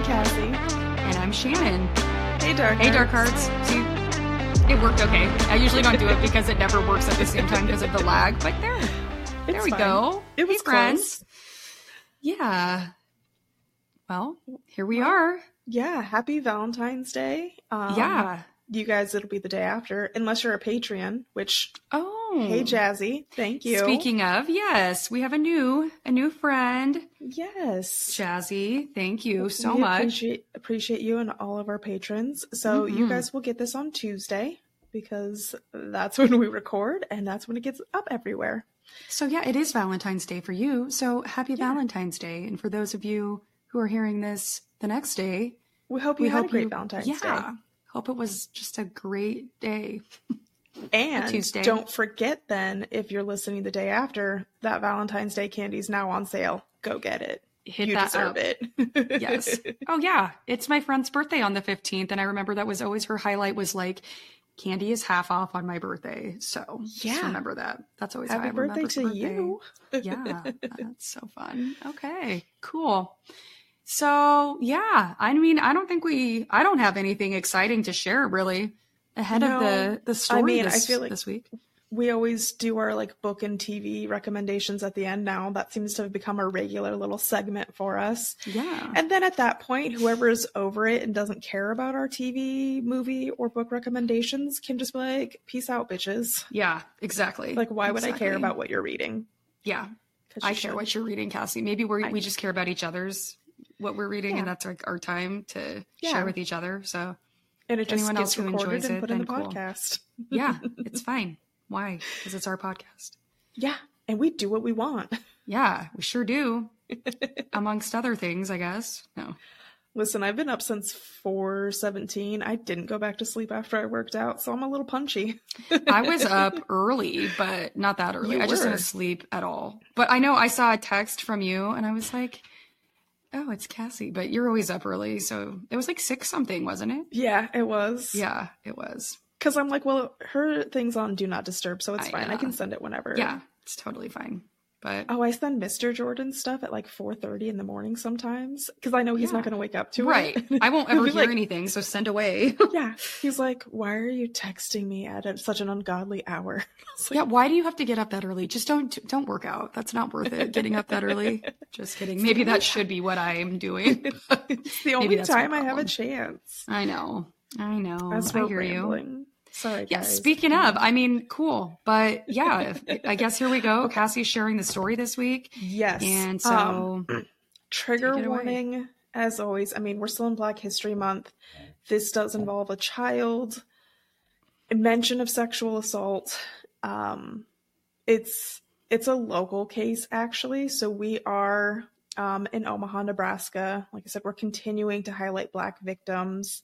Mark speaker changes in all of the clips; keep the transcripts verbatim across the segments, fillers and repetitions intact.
Speaker 1: Cassie.
Speaker 2: And I'm Shannon.
Speaker 1: Hey, Dark
Speaker 2: Hey, Dark
Speaker 1: Hearts.
Speaker 2: Hearts. See, it worked okay. I usually don't do it because it never works at the same time because of the lag, but there, there
Speaker 1: It's
Speaker 2: we
Speaker 1: fine.
Speaker 2: go.
Speaker 1: It was
Speaker 2: hey, friends.
Speaker 1: close.
Speaker 2: Yeah. Well, here we
Speaker 1: Well,
Speaker 2: are.
Speaker 1: Yeah, happy Valentine's Day. Um,
Speaker 2: Yeah.
Speaker 1: You guys, it'll be the day after, unless you're a Patreon, which,
Speaker 2: Oh.
Speaker 1: hey, Jazzy, thank you.
Speaker 2: Speaking of, yes, we have a new, a new friend.
Speaker 1: Yes.
Speaker 2: Jazzy, thank you so
Speaker 1: we
Speaker 2: much.
Speaker 1: Appreciate, appreciate you and all of our patrons. So you
Speaker 2: Mhm.
Speaker 1: guys will get this on Tuesday because that's when we record and that's when it gets up everywhere.
Speaker 2: So yeah, it is Valentine's Day for you. So happy
Speaker 1: Yeah.
Speaker 2: Valentine's Day. And for those of you who are hearing this the next day,
Speaker 1: We hope you
Speaker 2: we
Speaker 1: had
Speaker 2: hope
Speaker 1: a great
Speaker 2: you,
Speaker 1: Valentine's
Speaker 2: yeah, hope it was just a great day.
Speaker 1: Day. And
Speaker 2: Tuesday.
Speaker 1: don't forget then, if you're listening the day after, that Valentine's Day candy is now on sale. Go get it.
Speaker 2: Hit
Speaker 1: you
Speaker 2: that
Speaker 1: deserve
Speaker 2: up.
Speaker 1: it.
Speaker 2: Yes. Oh yeah. It's my friend's birthday on the fifteenth. And I remember that was always her highlight was like, candy is half off on my birthday. So just
Speaker 1: Yeah.
Speaker 2: remember that. That's always
Speaker 1: Happy
Speaker 2: how I
Speaker 1: birthday
Speaker 2: remember
Speaker 1: to
Speaker 2: her birthday.
Speaker 1: you.
Speaker 2: Yeah. That's so fun. Okay. Cool. So yeah, I mean, I don't think we, I don't have anything exciting to share really ahead
Speaker 1: No,
Speaker 2: of the, the story
Speaker 1: I mean,
Speaker 2: this,
Speaker 1: I feel like
Speaker 2: this week.
Speaker 1: we always do our like book and T V recommendations at the end now. That seems to have become a regular little segment for us.
Speaker 2: Yeah.
Speaker 1: And then at that point, whoever is over it and doesn't care about our T V, movie, or book recommendations can just be like, peace out, bitches.
Speaker 2: Yeah, exactly.
Speaker 1: Like, why would I care
Speaker 2: Exactly.
Speaker 1: about what you're reading?
Speaker 2: Yeah.
Speaker 1: 'Cause
Speaker 2: I
Speaker 1: you
Speaker 2: care
Speaker 1: should.
Speaker 2: what you're reading, Cassie. Maybe we
Speaker 1: I-
Speaker 2: we just care about each other's what we're reading,
Speaker 1: Yeah.
Speaker 2: and that's like our time to
Speaker 1: Yeah.
Speaker 2: share with each other. So
Speaker 1: And it just
Speaker 2: anyone else
Speaker 1: gets
Speaker 2: who
Speaker 1: recorded
Speaker 2: enjoys
Speaker 1: and
Speaker 2: it,
Speaker 1: put in the
Speaker 2: then cool.
Speaker 1: podcast.
Speaker 2: yeah, it's fine. Why? Because it's our podcast.
Speaker 1: Yeah. And we do what we want.
Speaker 2: Yeah, we sure do. Amongst other things, I guess. No.
Speaker 1: Listen, I've been up since four seventeen. I didn't go back to sleep after I worked out, so I'm a little punchy.
Speaker 2: I was up early, but not that early.
Speaker 1: You
Speaker 2: I just
Speaker 1: were.
Speaker 2: didn't sleep at all. But I know I saw a text from you, and I was like, "Oh, it's Cassie." But you're always up early, so it was like six something, wasn't it?
Speaker 1: Yeah, it was.
Speaker 2: Yeah, it was.
Speaker 1: Because I'm like, well, her thing's on Do Not Disturb, so it's
Speaker 2: I-
Speaker 1: fine. I
Speaker 2: yeah.
Speaker 1: can send it whenever.
Speaker 2: Yeah, it's totally fine. But
Speaker 1: Oh, I send Mister Jordan stuff at like four thirty in the morning sometimes because I know he's
Speaker 2: Yeah.
Speaker 1: not going to wake up to
Speaker 2: right,
Speaker 1: it.
Speaker 2: I won't
Speaker 1: He'll
Speaker 2: ever
Speaker 1: be
Speaker 2: hear
Speaker 1: like,
Speaker 2: anything, so send away.
Speaker 1: Yeah, he's like, why are you texting me at a, such an ungodly hour? I was like,
Speaker 2: Yeah, why do you have to get up that early? Just don't don't work out. That's not worth it. Getting up that early. Just kidding. Maybe that should be what I'm doing.
Speaker 1: it's the
Speaker 2: Maybe
Speaker 1: only
Speaker 2: that's my
Speaker 1: time I have a
Speaker 2: problem.
Speaker 1: chance.
Speaker 2: I know. I know.
Speaker 1: As
Speaker 2: I
Speaker 1: we're
Speaker 2: hear you.
Speaker 1: rambling. Sorry,
Speaker 2: Yeah,
Speaker 1: guys.
Speaker 2: speaking of, I mean, cool. But yeah, if- I guess here we go. Cassie's sharing the story this week.
Speaker 1: Yes.
Speaker 2: And so,
Speaker 1: Um, trigger
Speaker 2: take it away.
Speaker 1: warning, as always. I mean, we're still in Black History Month. This does involve a child. A mention of sexual assault. Um, it's it's a local case, actually. So we are um, in Omaha, Nebraska. Like I said, we're continuing to highlight Black victims.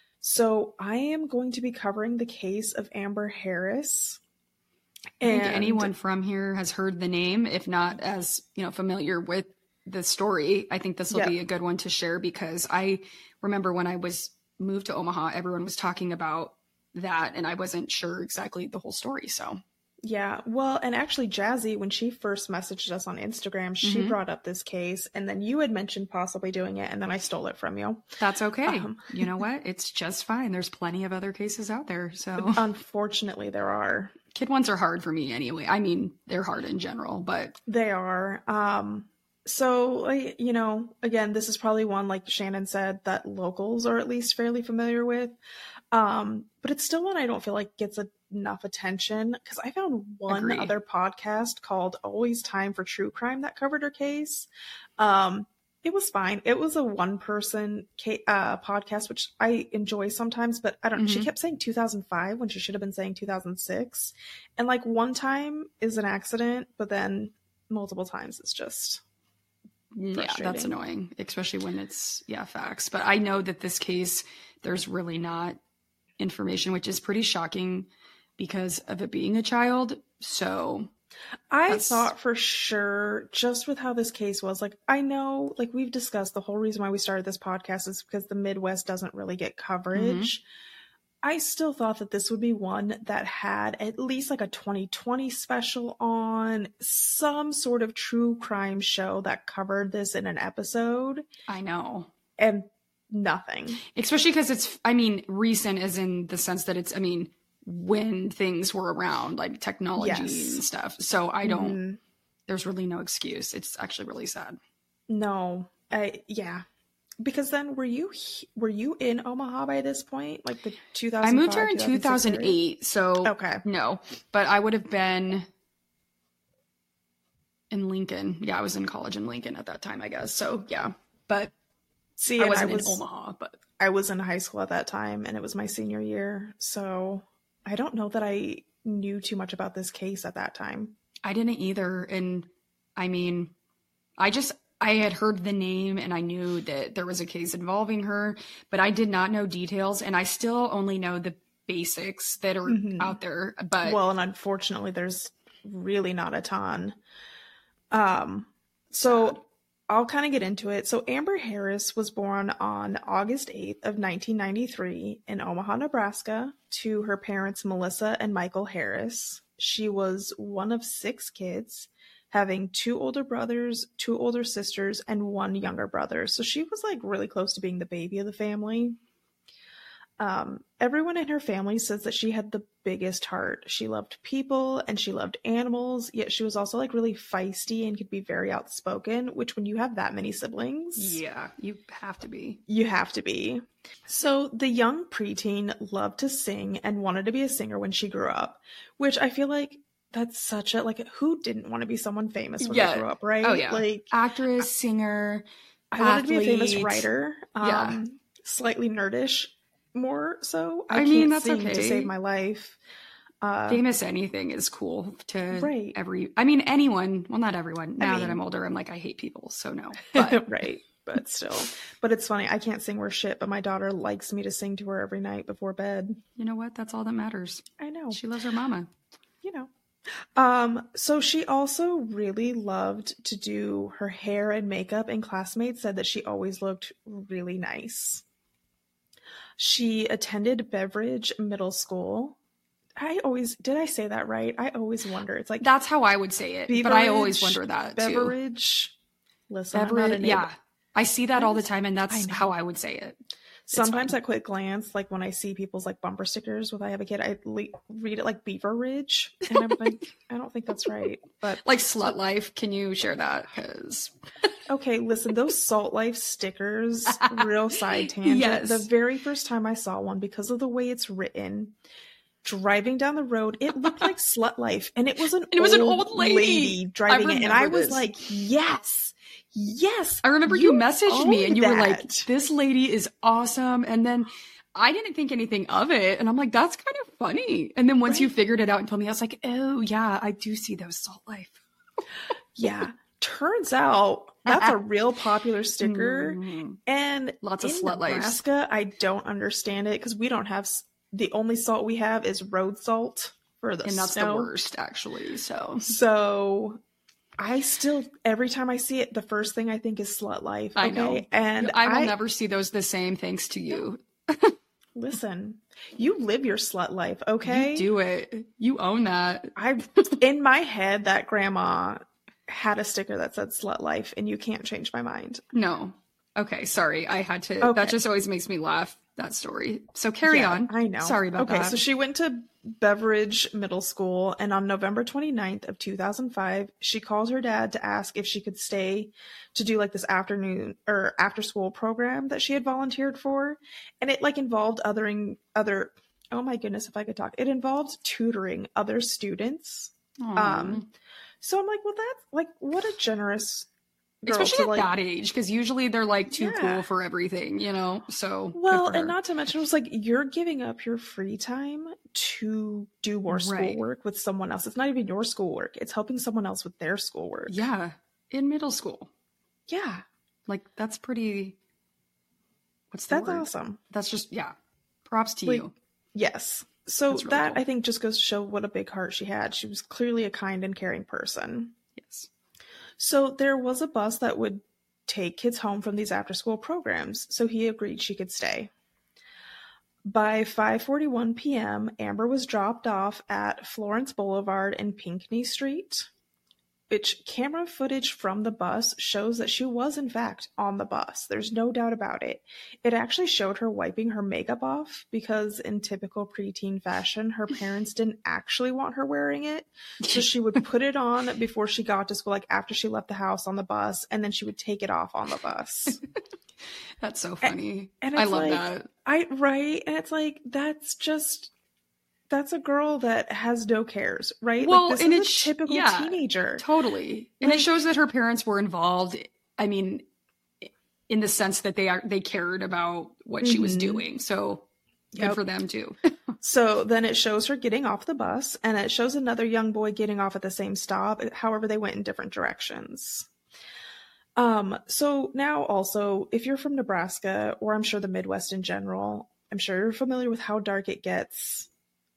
Speaker 1: So I am going to be covering the case of Amber Harris.
Speaker 2: I think
Speaker 1: And-
Speaker 2: anyone from here has heard the name, if not as, you know, familiar with the story. I think this will
Speaker 1: Yeah.
Speaker 2: be a good one to share because I remember when I was moved to Omaha, everyone was talking about that and I wasn't sure exactly the whole story. So
Speaker 1: Yeah, well, and actually, Jazzy, when she first messaged us on Instagram, she
Speaker 2: Mhm.
Speaker 1: brought up this case, and then you had mentioned possibly doing it, and then I stole it from you.
Speaker 2: that's okay.
Speaker 1: Um.
Speaker 2: You know what? It's just fine. There's plenty of other cases out there. So
Speaker 1: Unfortunately, there are.
Speaker 2: kid ones are hard for me anyway. I mean, they're hard in general, but
Speaker 1: They are. Um, so, like, you know, again, this is probably one, like Shannon said, that locals are at least fairly familiar with. Um, but it's still one I don't feel like gets enough attention because I found one
Speaker 2: Agree.
Speaker 1: other podcast called Always Time for True Crime that covered her case. Um, it was fine. It was a one person ca- uh, podcast, which I enjoy sometimes, but I don't, she
Speaker 2: Mhm.
Speaker 1: kept saying two thousand five when she should have been saying two thousand six. And like one time is an accident, but then multiple times it's just,
Speaker 2: yeah, that's
Speaker 1: Frustrating.
Speaker 2: annoying, especially when it's, yeah, facts. But I know that this case, there's really not information, which is pretty shocking because of it being a child. So
Speaker 1: I
Speaker 2: That's-
Speaker 1: thought for sure, just with how this case was, like, I know, like, we've discussed the whole reason why we started this podcast is because the Midwest doesn't really get coverage. I still thought that this would be one that had at least like a twenty twenty special on, some sort of true crime show that covered this in an episode.
Speaker 2: I know.
Speaker 1: And nothing.
Speaker 2: Especially because it's, I mean, recent as in the sense that it's, I mean, when things were around, like technology
Speaker 1: Yes.
Speaker 2: and stuff. So I don't,
Speaker 1: Mm-hmm.
Speaker 2: there's really no excuse. It's actually really sad.
Speaker 1: No, I yeah. Because then were you he- were you in Omaha by this point? Like the two thousand
Speaker 2: I
Speaker 1: five,
Speaker 2: moved here in two
Speaker 1: two thousand six
Speaker 2: thousand
Speaker 1: area?
Speaker 2: eight. So
Speaker 1: Okay.
Speaker 2: no, but I would have been in Lincoln. Yeah, I was in college in Lincoln at that time, I guess. So yeah, but
Speaker 1: See,
Speaker 2: I
Speaker 1: and
Speaker 2: wasn't
Speaker 1: I was
Speaker 2: in Omaha, but
Speaker 1: I was in high school at that time, and it was my senior year. So I don't know that I knew too much about this case at that time.
Speaker 2: I didn't either. And I mean, I just, I had heard the name and I knew that there was a case involving her, but I did not know details. And I still only know the basics that are
Speaker 1: Mhm.
Speaker 2: out there. But
Speaker 1: Well, and unfortunately, there's really not a ton. Um, so
Speaker 2: Sad.
Speaker 1: I'll kind of get into it. So Amber Harris was born on August eighth of nineteen ninety-three in Omaha, Nebraska, to her parents Melissa and Michael Harris. She was one of six kids, having two older brothers, two older sisters, and one younger brother. So she was like really close to being the baby of the family. Um, everyone in her family says that she had the biggest heart. She loved people and she loved animals, yet she was also like really feisty and could be very outspoken, which when you have that many siblings,
Speaker 2: Yeah, you have to be.
Speaker 1: you have to be. So the young preteen loved to sing and wanted to be a singer when she grew up, which I feel like that's such a, like, who didn't want to be someone famous when
Speaker 2: Yeah.
Speaker 1: they grew up, right?
Speaker 2: Oh, yeah.
Speaker 1: Like,
Speaker 2: Actress, singer,
Speaker 1: I wanted to be a famous
Speaker 2: athlete.
Speaker 1: writer. Um,
Speaker 2: Yeah.
Speaker 1: Slightly nerdish, more so. I,
Speaker 2: I
Speaker 1: can't
Speaker 2: mean, that's
Speaker 1: sing to
Speaker 2: okay.
Speaker 1: save my life. Uh,
Speaker 2: famous anything is cool to
Speaker 1: Right.
Speaker 2: every, I mean, anyone. Well, not everyone. Now that
Speaker 1: mean-
Speaker 2: I'm older, I'm like, I hate people. So no. But
Speaker 1: right, but still. But it's funny. I can't sing worth shit, but my daughter likes me to sing to her every night before bed.
Speaker 2: you know what? That's all that matters.
Speaker 1: I know.
Speaker 2: She loves her mama.
Speaker 1: You know. Um, so she also really loved to do her hair and makeup, and classmates said that she always looked really nice. She attended Beveridge Middle School. I always, did I say that right? I always wonder. It's like
Speaker 2: That's how I would say it. But I always
Speaker 1: Beveridge,
Speaker 2: wonder that too.
Speaker 1: Beveridge. Listen, I'm not
Speaker 2: Beverage,
Speaker 1: an
Speaker 2: yeah. I see that all the
Speaker 1: Yes,
Speaker 2: time, and
Speaker 1: I
Speaker 2: that's
Speaker 1: know.
Speaker 2: how I would say it.
Speaker 1: Sometimes
Speaker 2: fine.
Speaker 1: at quick glance, like when I see people's like bumper stickers with I have a kid, I le- read it like Beaver Ridge, and I'm like, I don't think that's right. But
Speaker 2: Like Slut Life, can you share that? Because
Speaker 1: okay, listen, those Salt Life stickers, real side tangent.
Speaker 2: Yes.
Speaker 1: The very first time I saw one, because of the way it's written, driving down the road, it looked like Slut Life, and it was an
Speaker 2: It was an
Speaker 1: old
Speaker 2: old lady.
Speaker 1: driving
Speaker 2: I
Speaker 1: it, and I
Speaker 2: remember
Speaker 1: was
Speaker 2: this.
Speaker 1: like, yes, yes.
Speaker 2: I remember you, messaged me
Speaker 1: own
Speaker 2: and you were like,
Speaker 1: that.
Speaker 2: this lady is awesome. And then I didn't think anything of it. And I'm like, that's kind of funny. And then once
Speaker 1: Right.
Speaker 2: you figured it out and told me, I was like, oh, yeah, I do see those Salt Life.
Speaker 1: Yeah. Turns out that's a real popular sticker.
Speaker 2: Mhm.
Speaker 1: And
Speaker 2: Lots of
Speaker 1: in
Speaker 2: Slut Lives.
Speaker 1: Nebraska, I don't understand it because we don't have s- the only salt we have is road salt for the
Speaker 2: And that's
Speaker 1: snow.
Speaker 2: the worst, actually. So
Speaker 1: So I still, every time I see it, the first thing I think is Slut Life.
Speaker 2: I
Speaker 1: okay?
Speaker 2: know.
Speaker 1: And
Speaker 2: I will
Speaker 1: I,
Speaker 2: never see those the same thanks to you.
Speaker 1: listen, you live your slut life, okay?
Speaker 2: You do it. You own that.
Speaker 1: I in my head that grandma had a sticker that said Slut Life, and you can't change my mind.
Speaker 2: No. Okay, sorry. I had to.
Speaker 1: Okay.
Speaker 2: That just always makes me laugh, that story. So carry
Speaker 1: Yeah,
Speaker 2: on.
Speaker 1: I know.
Speaker 2: Sorry about
Speaker 1: okay,
Speaker 2: that.
Speaker 1: so she went to Beveridge Middle School, and on November twenty-ninth of two thousand five, she called her dad to ask if she could stay to do like this afternoon or after school program that she had volunteered for. And it like involved othering other, oh my goodness, if I could talk, it involved tutoring other students.
Speaker 2: Aw.
Speaker 1: Um, so I'm like, well, that's like, what a generous girl
Speaker 2: Especially
Speaker 1: to,
Speaker 2: at
Speaker 1: like,
Speaker 2: that age, because usually they're like too
Speaker 1: Yeah.
Speaker 2: cool for everything, you know? So, good
Speaker 1: Well,
Speaker 2: for her.
Speaker 1: and not to mention, it was like you're giving up your free time to do more
Speaker 2: Right.
Speaker 1: schoolwork with someone else. It's not even your schoolwork; it's helping someone else with their schoolwork.
Speaker 2: Yeah, in middle school.
Speaker 1: yeah,
Speaker 2: Like, that's pretty. What's the
Speaker 1: that's
Speaker 2: word?
Speaker 1: awesome.
Speaker 2: That's just, yeah. Props to
Speaker 1: Like,
Speaker 2: you.
Speaker 1: yes. So
Speaker 2: That's really
Speaker 1: that
Speaker 2: cool.
Speaker 1: I think just goes to show what a big heart she had. She was clearly a kind and caring person.
Speaker 2: Yes.
Speaker 1: So there was a bus that would take kids home from these after-school programs. So he agreed she could stay. By five forty-one p.m., Amber was dropped off at Florence Boulevard and Pinckney Street. which camera footage from the bus shows that she was in fact on the bus. There's no doubt about it. It actually showed her wiping her makeup off because in typical preteen fashion, her parents didn't actually want her wearing it. So she would put it on before she got to school, like after she left the house on the bus, and then she would take it off on the bus.
Speaker 2: That's so funny.
Speaker 1: And, and
Speaker 2: I love
Speaker 1: like,
Speaker 2: that.
Speaker 1: I right. And it's like, that's just that's a girl that has no cares, right?
Speaker 2: Well,
Speaker 1: like, this
Speaker 2: and
Speaker 1: is
Speaker 2: it's
Speaker 1: a typical
Speaker 2: yeah,
Speaker 1: teenager.
Speaker 2: Totally. And
Speaker 1: like,
Speaker 2: it shows that her parents were involved. I mean, in the sense that they are they cared about what mm-hmm. she was doing. So good yep. for them too.
Speaker 1: So then it shows her getting off the bus, and it shows another young boy getting off at the same stop. However, they went in different directions. Um, so now also, if you're from Nebraska, or I'm sure the Midwest in general, I'm sure you're familiar with how dark it gets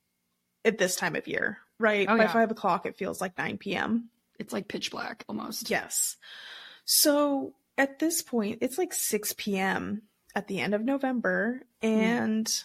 Speaker 1: at this time of year, right?
Speaker 2: Oh,
Speaker 1: By
Speaker 2: yeah.
Speaker 1: five o'clock, it feels like nine p.m.
Speaker 2: It's like pitch black almost.
Speaker 1: Yes. So at this point, it's like six p.m. at the end of November, and mm.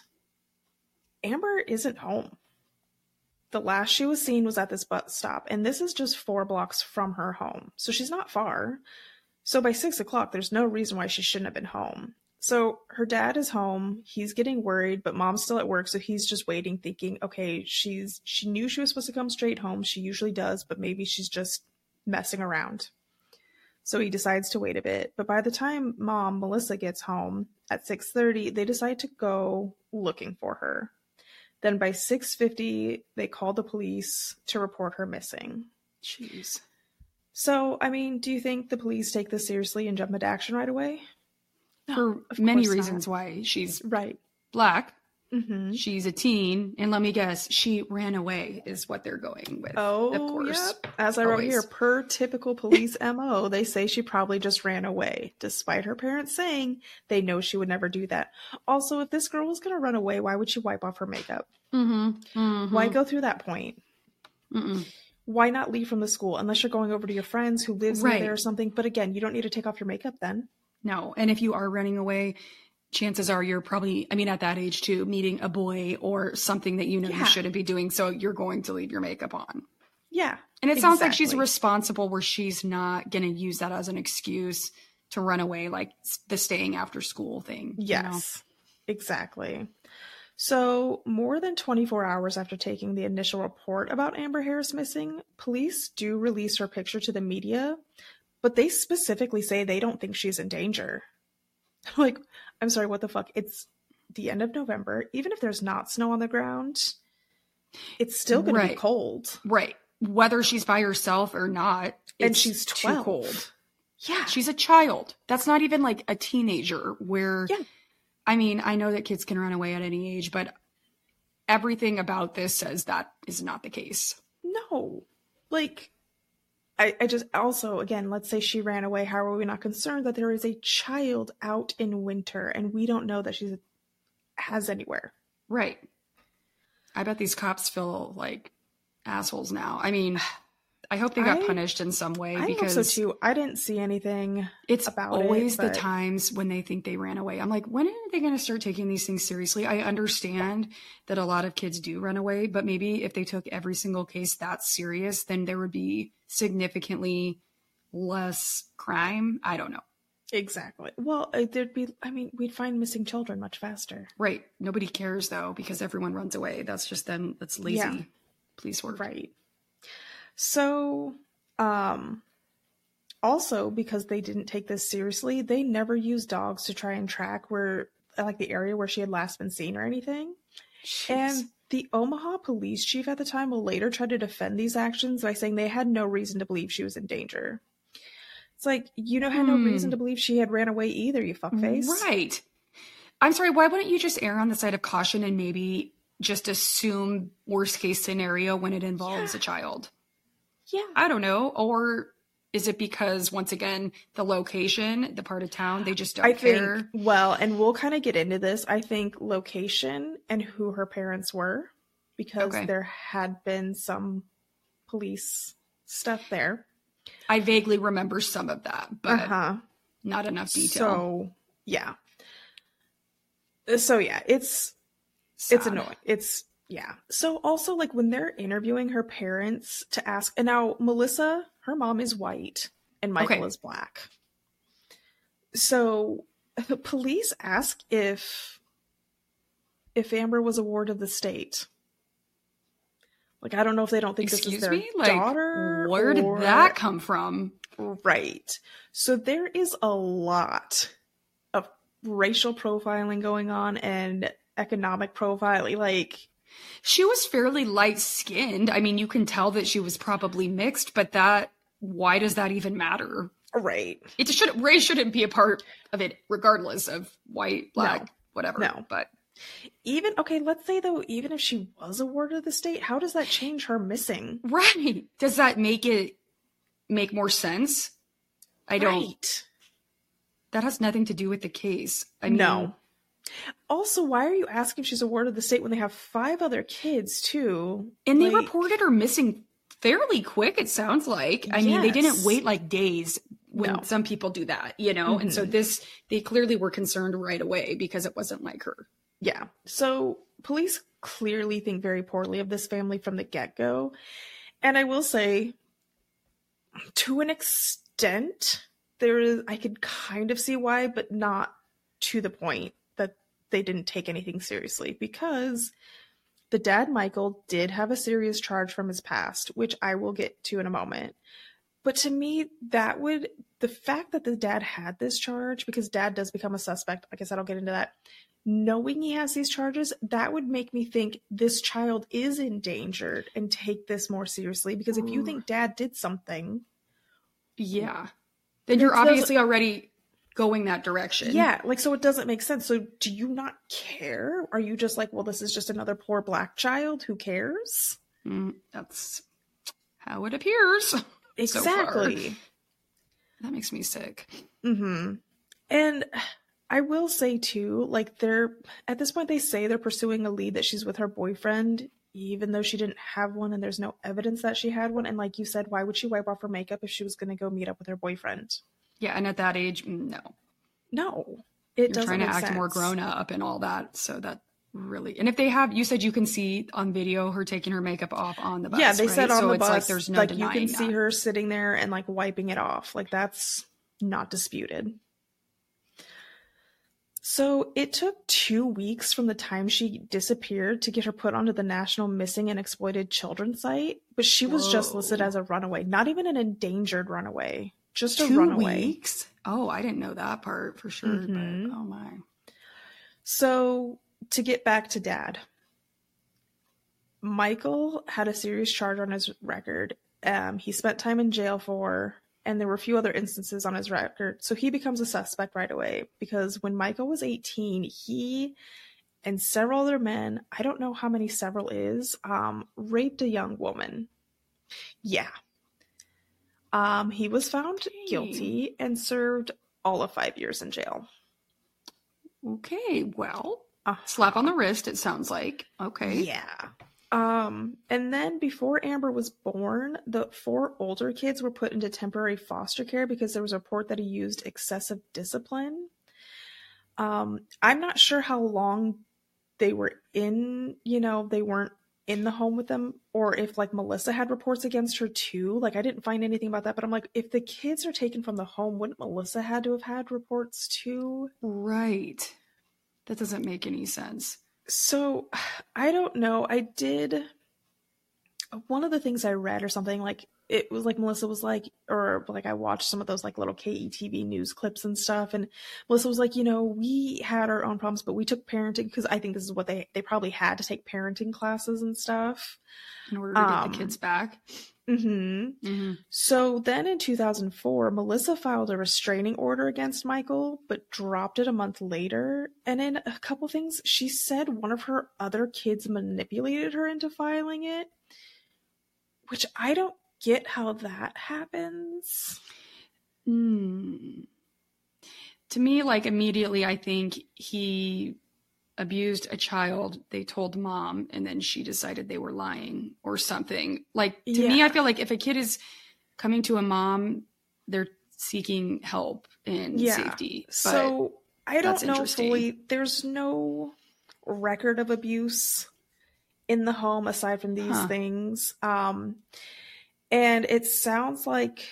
Speaker 1: Amber isn't home. The last she was seen was at this bus stop, and this is just four blocks from her home. So she's not far. So by six o'clock, there's no reason why she shouldn't have been home. So her dad is home. He's getting worried, but mom's still at work. So he's just waiting, thinking, okay, she's she knew she was supposed to come straight home. She usually does, but maybe she's just messing around. So he decides to wait a bit. But by the time mom, Melissa, gets home at six thirty, they decide to go looking for her. Then by six fifty, they call the police to report her missing.
Speaker 2: Jeez.
Speaker 1: So, I mean, do you think the police take this seriously and jump into action right away?
Speaker 2: For many reasons why. She's
Speaker 1: right.
Speaker 2: Black.
Speaker 1: Mm-hmm.
Speaker 2: She's a teen. And let me guess, she ran away is what they're going with.
Speaker 1: Oh,
Speaker 2: of course.
Speaker 1: Yep. As I Always. wrote here, per typical police M O, they say she probably just ran away, despite her parents saying they know she would never do that. Also, if this girl was going to run away, why would she wipe off her makeup?
Speaker 2: Mm-hmm. Mm-hmm.
Speaker 1: Why go through that point?
Speaker 2: Mm-mm.
Speaker 1: Why not leave from the school unless you're going over to your friends who lives
Speaker 2: right.
Speaker 1: near there or something? But again, you don't need to take off your makeup then.
Speaker 2: No. And if you are running away, chances are you're probably, I mean, at that age too, meeting a boy or something that you know yeah. you shouldn't be doing. So you're going to leave your makeup on.
Speaker 1: Yeah.
Speaker 2: And it exactly. sounds like she's responsible where she's not going to use that as an excuse to run away, like the staying after school thing.
Speaker 1: Yes,
Speaker 2: you know?
Speaker 1: Exactly. So more than twenty-four hours after taking the initial report about Amber Harris missing, police do release her picture to the media, but they specifically say they don't think she's in danger. Like, I'm sorry, what the fuck? It's the end of November. Even if there's not snow on the ground, it's still going
Speaker 2: right.
Speaker 1: to be cold.
Speaker 2: Right. Whether she's by herself or not, it's
Speaker 1: and she's twelve.
Speaker 2: Too cold.
Speaker 1: Yeah.
Speaker 2: She's a child. That's not even like a teenager where...
Speaker 1: Yeah.
Speaker 2: I mean, I know that kids can run away at any age, but everything about this says that is not the case.
Speaker 1: No. Like, I, I just also, again, let's say she ran away. How are we not concerned that there is a child out in winter and we don't know that she has anywhere?
Speaker 2: Right. I bet these cops feel like assholes now. I mean, I hope they got I, punished in some way
Speaker 1: I
Speaker 2: because
Speaker 1: hope so too. I didn't see anything
Speaker 2: it's
Speaker 1: about
Speaker 2: always
Speaker 1: it, but...
Speaker 2: the times when they think they ran away. I'm like, when are they going to start taking these things seriously? I understand that a lot of kids do run away, but maybe if they took every single case that serious, then there would be significantly less crime. I don't know.
Speaker 1: Exactly. Well, there'd be, I mean, we'd find missing children much faster.
Speaker 2: Right. Nobody cares though, because everyone runs away. That's just them. That's lazy yeah. police work.
Speaker 1: Right. So, um, also because they didn't take this seriously, they never used dogs to try and track where, like the area where she had last been seen or anything.
Speaker 2: Jeez.
Speaker 1: And the Omaha police chief at the time will later try to defend these actions by saying they had no reason to believe she was in danger. It's like, you know, had no
Speaker 2: hmm.
Speaker 1: reason to believe she had ran away either, you fuckface.
Speaker 2: Right. I'm sorry, why wouldn't you just err on the side of caution and maybe just assume worst case scenario when it involves yeah. a child?
Speaker 1: Yeah.
Speaker 2: I don't know. Or is it because, once again, the location, the part of town, they just don't
Speaker 1: I
Speaker 2: care?
Speaker 1: Think, well, and we'll kind of get into this. I think location and who her parents were, because okay. there had been some police stuff there.
Speaker 2: I vaguely remember some of that, but
Speaker 1: uh-huh.
Speaker 2: not enough detail.
Speaker 1: So, yeah. So, yeah, it's
Speaker 2: Sad.
Speaker 1: it's annoying. It's Yeah. So also, like, when they're interviewing her parents to ask, and now Melissa, her mom is white and Michael
Speaker 2: Okay.
Speaker 1: is black. So the police ask if if Amber was a ward of the state. Like, I don't know if they don't think
Speaker 2: Excuse
Speaker 1: this is their
Speaker 2: me? Like,
Speaker 1: daughter.
Speaker 2: where did
Speaker 1: or...
Speaker 2: that come from?
Speaker 1: Right. So there is a lot of racial profiling going on and economic profiling. Like,
Speaker 2: she was fairly light skinned. I mean, you can tell that she was probably mixed, but that, why does that even matter?
Speaker 1: right.
Speaker 2: It should, race shouldn't be a part of it, regardless of white, black,
Speaker 1: No.
Speaker 2: whatever.
Speaker 1: No.
Speaker 2: But
Speaker 1: even, okay, let's say though, even if she was a ward of the state, how does that change her missing?
Speaker 2: right. Does that make it make more sense? I don't.
Speaker 1: Right.
Speaker 2: That has nothing to do with the case. I mean,
Speaker 1: No. Also, why are you asking if she's a ward of the state when they have five other kids too?
Speaker 2: And they
Speaker 1: Like,
Speaker 2: reported her missing fairly quick, it sounds like. I mean, they didn't
Speaker 1: Yes.
Speaker 2: wait like days when
Speaker 1: No.
Speaker 2: some people do that, you know? And so
Speaker 1: Mhm.
Speaker 2: this, they clearly were concerned right away because it wasn't like her.
Speaker 1: Yeah. So police clearly think very poorly of this family from the get-go. And I will say, to an extent, there is, I could kind of see why, but not to the point that they didn't take anything seriously, because the dad, Michael, did have a serious charge from his past, which I will get to in a moment. But to me, that would, the fact that the dad had this charge, because dad does become a suspect, like I said, I'll get into that, knowing he has these charges, that would make me think this child is endangered and take this more seriously. Because if you
Speaker 2: Ooh.
Speaker 1: think dad did something,
Speaker 2: Yeah. Then you're
Speaker 1: It doesn't-
Speaker 2: obviously already going that direction.
Speaker 1: yeah, like, so it doesn't make sense. So do you not care? Are you just like, well, this is just another poor black child, who cares?
Speaker 2: Mm, that's how it appears. So far.
Speaker 1: Exactly.
Speaker 2: That makes me sick.
Speaker 1: Mm-hmm. And I will say too, like, they're at this point they say they're pursuing a lead that she's with her boyfriend, even though she didn't have one and there's no evidence that she had one. And like you said, why would she wipe off her makeup if she was going to go meet up with her boyfriend?
Speaker 2: Yeah, and at that age, no.
Speaker 1: No, it
Speaker 2: You're
Speaker 1: doesn't
Speaker 2: trying to
Speaker 1: make
Speaker 2: act
Speaker 1: sense.
Speaker 2: more grown up and all that. So that really, and if they have, you said you can see on video her taking her makeup off on the bus.
Speaker 1: Yeah, they
Speaker 2: right?
Speaker 1: said on
Speaker 2: so
Speaker 1: the
Speaker 2: it's
Speaker 1: bus,
Speaker 2: like there's no
Speaker 1: like you
Speaker 2: denying
Speaker 1: can see
Speaker 2: that.
Speaker 1: her sitting there and like wiping it off. Like, that's not disputed. So it took two weeks from the time she disappeared to get her put onto the National Missing and Exploited Children site, but she was just
Speaker 2: Whoa.
Speaker 1: listed as a runaway, not even an endangered runaway, just a
Speaker 2: Two
Speaker 1: runaway.
Speaker 2: weeks? Oh, I didn't know that part for sure.
Speaker 1: Mhm.
Speaker 2: But oh my.
Speaker 1: So to get back to dad, Michael had a serious charge on his record. Um, he spent time in jail for, and there were a few other instances on his record. So he becomes a suspect right away, because when Michael was eighteen, he and several other men, I don't know how many several is, um, raped a young woman. Yeah. Um, he was found
Speaker 2: Dang.
Speaker 1: guilty and served all of five years in jail.
Speaker 2: Okay, well,
Speaker 1: Uh,
Speaker 2: slap on the wrist, it sounds like. Okay.
Speaker 1: Yeah. Um, and then before Amber was born, the four older kids were put into temporary foster care because there was a report that he used excessive discipline. Um, I'm not sure how long they were in, you know, they weren't in the home with them, or if like Melissa had reports against her too. Like, I didn't find anything about that, but I'm like, if the kids are taken from the home, wouldn't Melissa had to have had reports too?
Speaker 2: Right. That doesn't make any sense.
Speaker 1: So I don't know. I did, one of the things I read or something, like, it was like Melissa was like, or like I watched some of those like little K E T V news clips and stuff, and Melissa was like, you know, we had our own problems, but we took parenting, because I think this is what they they probably had to take parenting classes and stuff
Speaker 2: In order to get
Speaker 1: Um,
Speaker 2: the kids back.
Speaker 1: mm-hmm.
Speaker 2: Mm-hmm.
Speaker 1: So then in two thousand four, Melissa filed a restraining order against Michael, but dropped it a month later. And in a couple things, she said one of her other kids manipulated her into filing it, which I don't get how that happens.
Speaker 2: Mm. To me, like, immediately, I think he abused a child. They told mom, and then she decided they were lying or something. Like, to me,
Speaker 1: Yeah.
Speaker 2: I feel like if a kid is coming to a mom, they're seeking help and
Speaker 1: Yeah.
Speaker 2: safety. But
Speaker 1: So I
Speaker 2: that's
Speaker 1: don't know
Speaker 2: interesting.
Speaker 1: fully. There's no record of abuse in the home aside from these
Speaker 2: Huh.
Speaker 1: things. Um, and it sounds like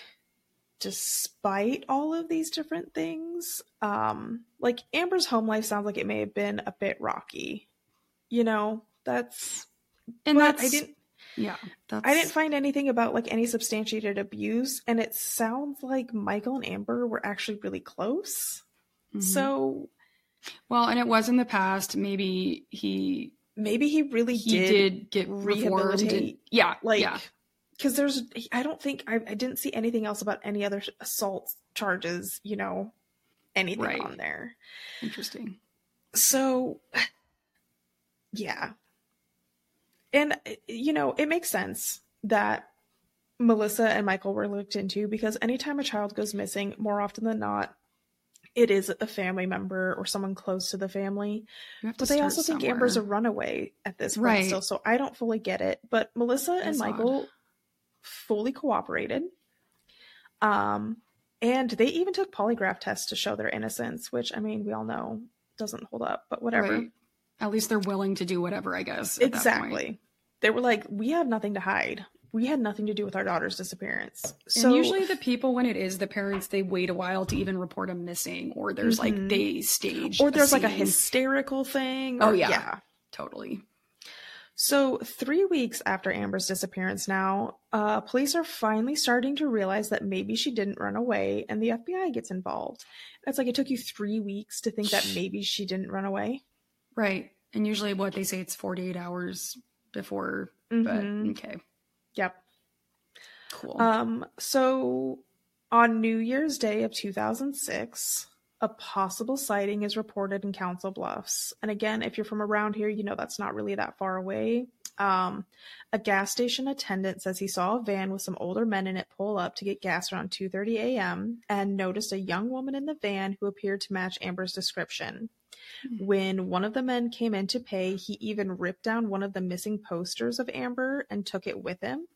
Speaker 1: despite all of these different things, um, like Amber's home life sounds like it may have been a bit rocky. You know, that's
Speaker 2: And
Speaker 1: but
Speaker 2: that's
Speaker 1: I didn't
Speaker 2: yeah, that's
Speaker 1: I didn't find anything about like any substantiated abuse, and it sounds like Michael and Amber were actually really close.
Speaker 2: Mhm.
Speaker 1: So
Speaker 2: well, and it was in the past. Maybe he
Speaker 1: maybe he really
Speaker 2: he
Speaker 1: did,
Speaker 2: did, get reformed. And,
Speaker 1: rehabilitate.
Speaker 2: yeah,
Speaker 1: Like,
Speaker 2: yeah.
Speaker 1: because there's, I don't think, I, I didn't see anything else about any other assault charges, you know, anything
Speaker 2: Right.
Speaker 1: on there.
Speaker 2: Interesting.
Speaker 1: So, yeah. And, you know, it makes sense that Melissa and Michael were looked into, because anytime a child goes missing, more often than not, it is a family member or someone close to the family.
Speaker 2: You have to
Speaker 1: But they
Speaker 2: start
Speaker 1: also think
Speaker 2: somewhere.
Speaker 1: Amber's a runaway at this point
Speaker 2: Right.
Speaker 1: still, so I don't fully get it. But Melissa and
Speaker 2: That's
Speaker 1: Michael
Speaker 2: odd.
Speaker 1: fully cooperated. Um, and they even took polygraph tests to show their innocence, which, I mean, we all know doesn't hold up, but whatever.
Speaker 2: Right. At least they're willing to do whatever, I guess. At that point.
Speaker 1: Exactly. They were like, we have nothing to hide. We had nothing to do with our daughter's disappearance. So
Speaker 2: And usually the people, when it is the parents, they wait a while to even report them missing, or there's
Speaker 1: Mhm.
Speaker 2: like they stage
Speaker 1: or there's like a
Speaker 2: scene.
Speaker 1: hysterical thing.
Speaker 2: Oh
Speaker 1: or-
Speaker 2: yeah.
Speaker 1: yeah.
Speaker 2: Totally.
Speaker 1: So three weeks after Amber's disappearance now, uh, police are finally starting to realize that maybe she didn't run away, and the F B I gets involved. It's like it took you three weeks to think that maybe she didn't run away.
Speaker 2: Right. And usually what they say, it's forty-eight hours before,
Speaker 1: Mhm.
Speaker 2: but okay.
Speaker 1: Yep.
Speaker 2: Cool.
Speaker 1: Um, so on New Year's Day of two thousand six, a possible sighting is reported in Council Bluffs. And again, if you're from around here, you know that's not really that far away. Um, a gas station attendant says he saw a van with some older men in it pull up to get gas around two thirty a.m. and noticed a young woman in the van who appeared to match Amber's description. When one of the men came in to pay, he even ripped down one of the missing posters of Amber and took it with him.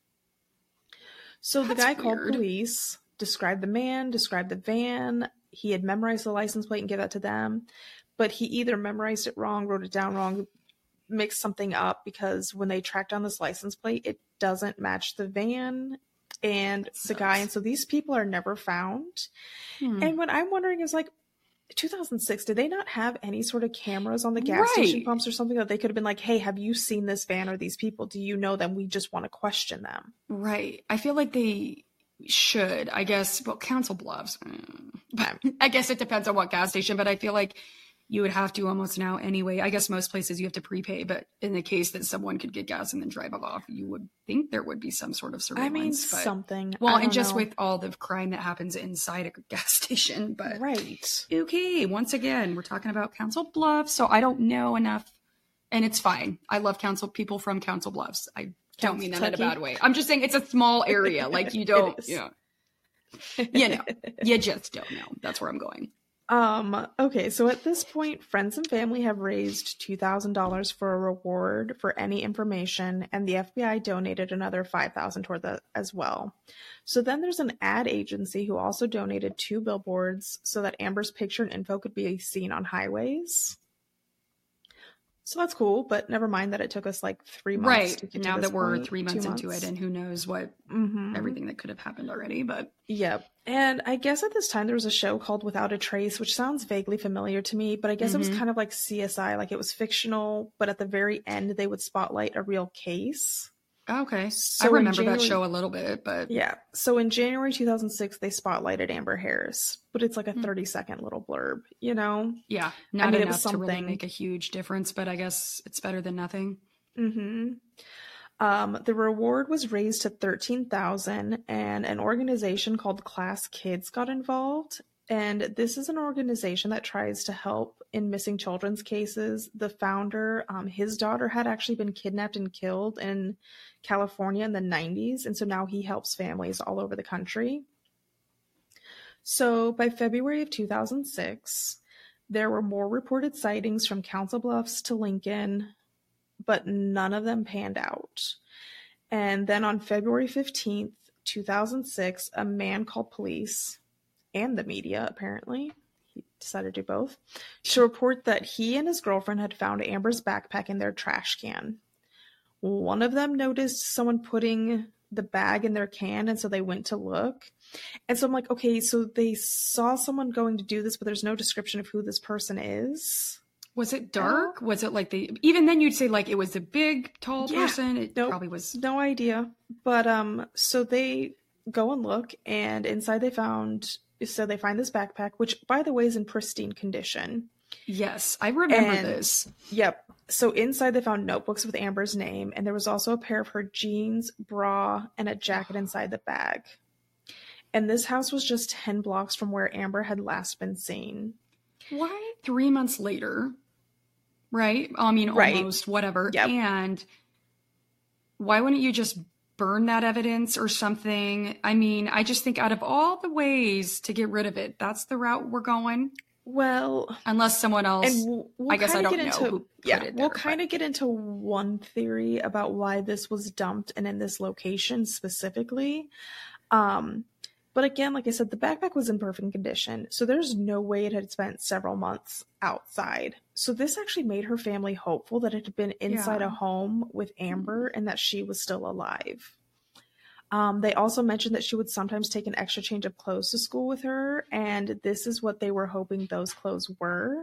Speaker 1: So the
Speaker 2: That's
Speaker 1: guy called
Speaker 2: weird.
Speaker 1: police, described the man, described the van. He had memorized the license plate and gave that to them. But he either memorized it wrong, wrote it down wrong, mixed something up, because when they tracked down this license plate, it doesn't match the van and the guy.
Speaker 2: sucks.
Speaker 1: And so these people are never found.
Speaker 2: Hmm.
Speaker 1: And what I'm wondering is, like, two thousand six, did they not have any sort of cameras on the gas station
Speaker 2: Right.
Speaker 1: pumps or something that they could have been like, hey, have you seen this van or these people? Do you know them? We just want to question them.
Speaker 2: Right. I feel like they should, I guess. Well, Council Bluffs. mm, But I guess it depends on what gas station, but I feel like you would have to almost now anyway. I guess most places you have to prepay, but in the case that someone could get gas and then drive off, you would think there would be some sort of
Speaker 1: I
Speaker 2: surveillance.
Speaker 1: mean,
Speaker 2: but,
Speaker 1: something.
Speaker 2: well,
Speaker 1: I
Speaker 2: and
Speaker 1: don't
Speaker 2: just
Speaker 1: know.
Speaker 2: with all the crime that happens inside a gas station, but
Speaker 1: Right.
Speaker 2: okay, once again, we're talking about Council Bluffs, so I don't know enough, and it's fine. I love Council people from Council Bluffs. I don't mean that in a
Speaker 1: Kentucky?
Speaker 2: bad way. I'm just saying it's a small area. Like you don't,
Speaker 1: is.
Speaker 2: you know, you know, you just don't know. That's where I'm going.
Speaker 1: Um, okay, so at this point, friends and family have raised two thousand dollars for a reward for any information, and the F B I donated another five thousand dollars toward that as well. So then there's an ad agency who also donated two billboards so that Amber's picture and info could be seen on highways. So that's cool, but never mind that it took us like three months
Speaker 2: Right.
Speaker 1: to get
Speaker 2: Now
Speaker 1: to this
Speaker 2: that we're
Speaker 1: point,
Speaker 2: three
Speaker 1: two
Speaker 2: months into
Speaker 1: months.
Speaker 2: it, and who knows what
Speaker 1: Mhm.
Speaker 2: everything that could have happened already, but
Speaker 1: Yep. And I guess at this time there was a show called Without a Trace, which sounds vaguely familiar to me, but I guess it was
Speaker 2: Mhm.
Speaker 1: kind of like C S I, like it was fictional, but at the very end they would spotlight a real case.
Speaker 2: okay.
Speaker 1: So
Speaker 2: I
Speaker 1: in
Speaker 2: remember that
Speaker 1: January-
Speaker 2: show a little bit, but
Speaker 1: Yeah. So in January two thousand six, they spotlighted Amber Harris, but it's like a
Speaker 2: Hmm.
Speaker 1: thirty second little blurb, you know?
Speaker 2: yeah, not
Speaker 1: mean, it
Speaker 2: enough
Speaker 1: was
Speaker 2: to really
Speaker 1: something.
Speaker 2: make a huge difference, but I guess it's better than nothing.
Speaker 1: Mm-hmm. Um, the reward was raised to thirteen thousand dollars, and an organization called Class Kids got involved. And this is an organization that tries to help in missing children's cases. The founder, um, his daughter had actually been kidnapped and killed in California in the nineties. And so now he helps families all over the country. So by February of two thousand six, there were more reported sightings from Council Bluffs to Lincoln, but none of them panned out. And then on February fifteenth, two thousand six, a man called police and the media, apparently, he decided to do both, to report that he and his girlfriend had found Amber's backpack in their trash can. One of them noticed someone putting the bag in their can, and so they went to look. And so I'm like, okay, so they saw someone going to do this, but there's no description of who this person is.
Speaker 2: Was it dark? Was it like the, even then you'd say like it was a big, tall
Speaker 1: Yeah.
Speaker 2: person? It
Speaker 1: Nope.
Speaker 2: probably was.
Speaker 1: No idea. But um, so they go and look, and inside they found, so they find this backpack, which by the way is in pristine condition.
Speaker 2: Yes, I remember
Speaker 1: And-
Speaker 2: this.
Speaker 1: Yep. So inside they found notebooks with Amber's name, and there was also a pair of her jeans, bra, and a jacket inside the bag. And this house was just ten blocks from where Amber had last been seen.
Speaker 2: Why three months later? Right? I mean,
Speaker 1: Right.
Speaker 2: almost, whatever.
Speaker 1: Yep.
Speaker 2: And why wouldn't you just burn that evidence or something? I mean, I just think out of all the ways to get rid of it, that's the route we're going.
Speaker 1: Well,
Speaker 2: Unless someone else.
Speaker 1: and we'll, we'll
Speaker 2: I guess I
Speaker 1: kinda
Speaker 2: don't
Speaker 1: get
Speaker 2: know
Speaker 1: into,
Speaker 2: who put
Speaker 1: yeah,
Speaker 2: it
Speaker 1: we'll
Speaker 2: there,
Speaker 1: kind of get into one theory about why this was dumped and in this location specifically. Um, but again, like I said, the backpack was in perfect condition, so there's no way it had spent several months outside. So this actually made her family hopeful that it had been inside
Speaker 2: Yeah.
Speaker 1: a home with Amber and that she was still alive. Um, they also mentioned that she would sometimes take an extra change of clothes to school with her, and this is what they were hoping those clothes were.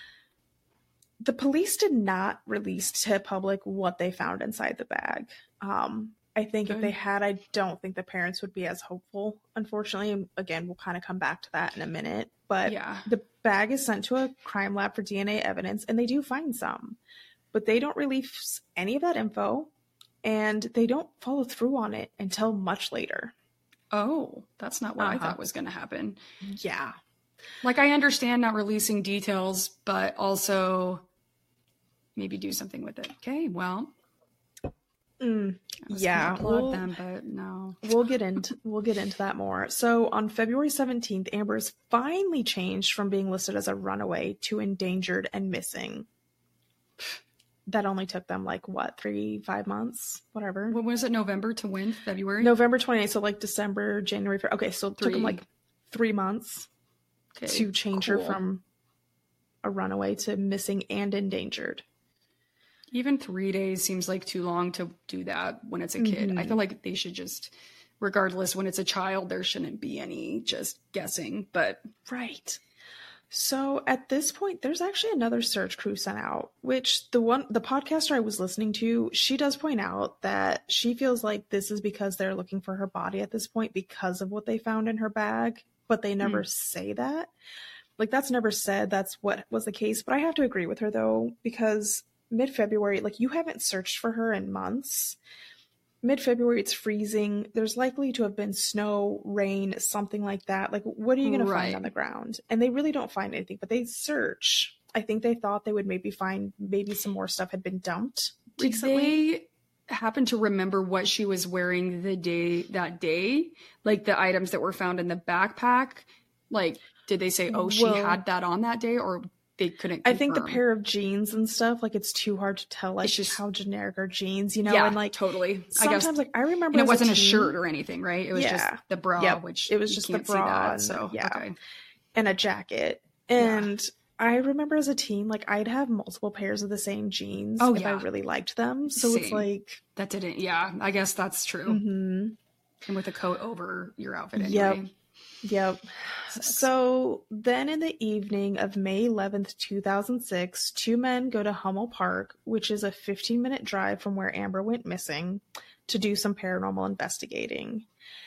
Speaker 1: The police did not release to public what they found inside the bag. Um, I think if
Speaker 2: Good.
Speaker 1: they had, I don't think the parents would be as hopeful, unfortunately. And again, we'll kind of come back to that in a minute. But
Speaker 2: Yeah.
Speaker 1: the bag is sent to a crime lab for D N A evidence, and they do find some. But they don't release any of that info, and they don't follow through on it until much later.
Speaker 2: Oh, that's not what I
Speaker 1: Uh-huh.
Speaker 2: thought was going to happen.
Speaker 1: Yeah.
Speaker 2: Like, I understand not releasing details, but also maybe do something with it. Okay, well,
Speaker 1: Mm,
Speaker 2: I was
Speaker 1: yeah.
Speaker 2: gonna applaud
Speaker 1: We'll,
Speaker 2: them, but no.
Speaker 1: we'll get into we'll get into that more. So on February seventeenth, Amber is finally changed from being listed as a runaway to endangered and missing. That only took them like what, three, five months, whatever.
Speaker 2: What was it? November to when? February?
Speaker 1: November twenty-eighth, so like December, January. Fe- Okay, so it took them
Speaker 2: Three.
Speaker 1: like three months
Speaker 2: Okay,
Speaker 1: to change her
Speaker 2: cool.
Speaker 1: from a runaway to missing and endangered.
Speaker 2: Even three days seems like too long to do that when it's a kid. I
Speaker 1: Mhm.
Speaker 2: feel like they should just, regardless, when it's a child, there shouldn't be any just guessing. But
Speaker 1: Right. So at this point, there's actually another search crew sent out, which the one, the podcaster I was listening to, she does point out that she feels like this is because they're looking for her body at this point because of what they found in her bag, but they never say that. Like, that's never said that's what was the case. But I have to agree with her though, because mid-February, like, you haven't searched for her in months. Mid-February, it's freezing. There's likely to have been snow, rain, something like that. Like, what are you going to
Speaker 2: Right.
Speaker 1: find on the ground? And they really don't find anything, but they search. I think they thought they would maybe find maybe some more stuff had been dumped
Speaker 2: did
Speaker 1: recently.
Speaker 2: they happen to remember what she was wearing the day that day? Like the items that were found in the backpack? Like, did they say, oh, she
Speaker 1: Well-
Speaker 2: had that on that day, or they couldn't
Speaker 1: I think the
Speaker 2: confirm?
Speaker 1: pair of jeans and stuff, like, it's too hard to tell, like,
Speaker 2: It's just-
Speaker 1: how generic are jeans, you know?
Speaker 2: Yeah,
Speaker 1: and like,
Speaker 2: totally. I
Speaker 1: sometimes,
Speaker 2: guess.
Speaker 1: like, I remember
Speaker 2: And it
Speaker 1: as
Speaker 2: wasn't a,
Speaker 1: teen-
Speaker 2: shirt or anything, right? It was
Speaker 1: Yeah.
Speaker 2: just the bra,
Speaker 1: Yep.
Speaker 2: which
Speaker 1: It was
Speaker 2: you
Speaker 1: just the
Speaker 2: can't see
Speaker 1: bra
Speaker 2: that.
Speaker 1: and-
Speaker 2: So,
Speaker 1: yeah.
Speaker 2: okay.
Speaker 1: and a jacket. And I remember as a teen, like, I'd have multiple pairs of the same jeans
Speaker 2: Oh,
Speaker 1: if I
Speaker 2: yeah.
Speaker 1: really liked them. So it's
Speaker 2: Same.
Speaker 1: like,
Speaker 2: That didn't, yeah, I guess that's true.
Speaker 1: mhm.
Speaker 2: And with a coat over your outfit
Speaker 1: Yep.
Speaker 2: anyway.
Speaker 1: Yep.
Speaker 2: Sucks.
Speaker 1: So then in the evening of May eleventh, two thousand six, two men go to Hummel Park, which is a fifteen minute drive from where Amber went missing, to do some paranormal investigating.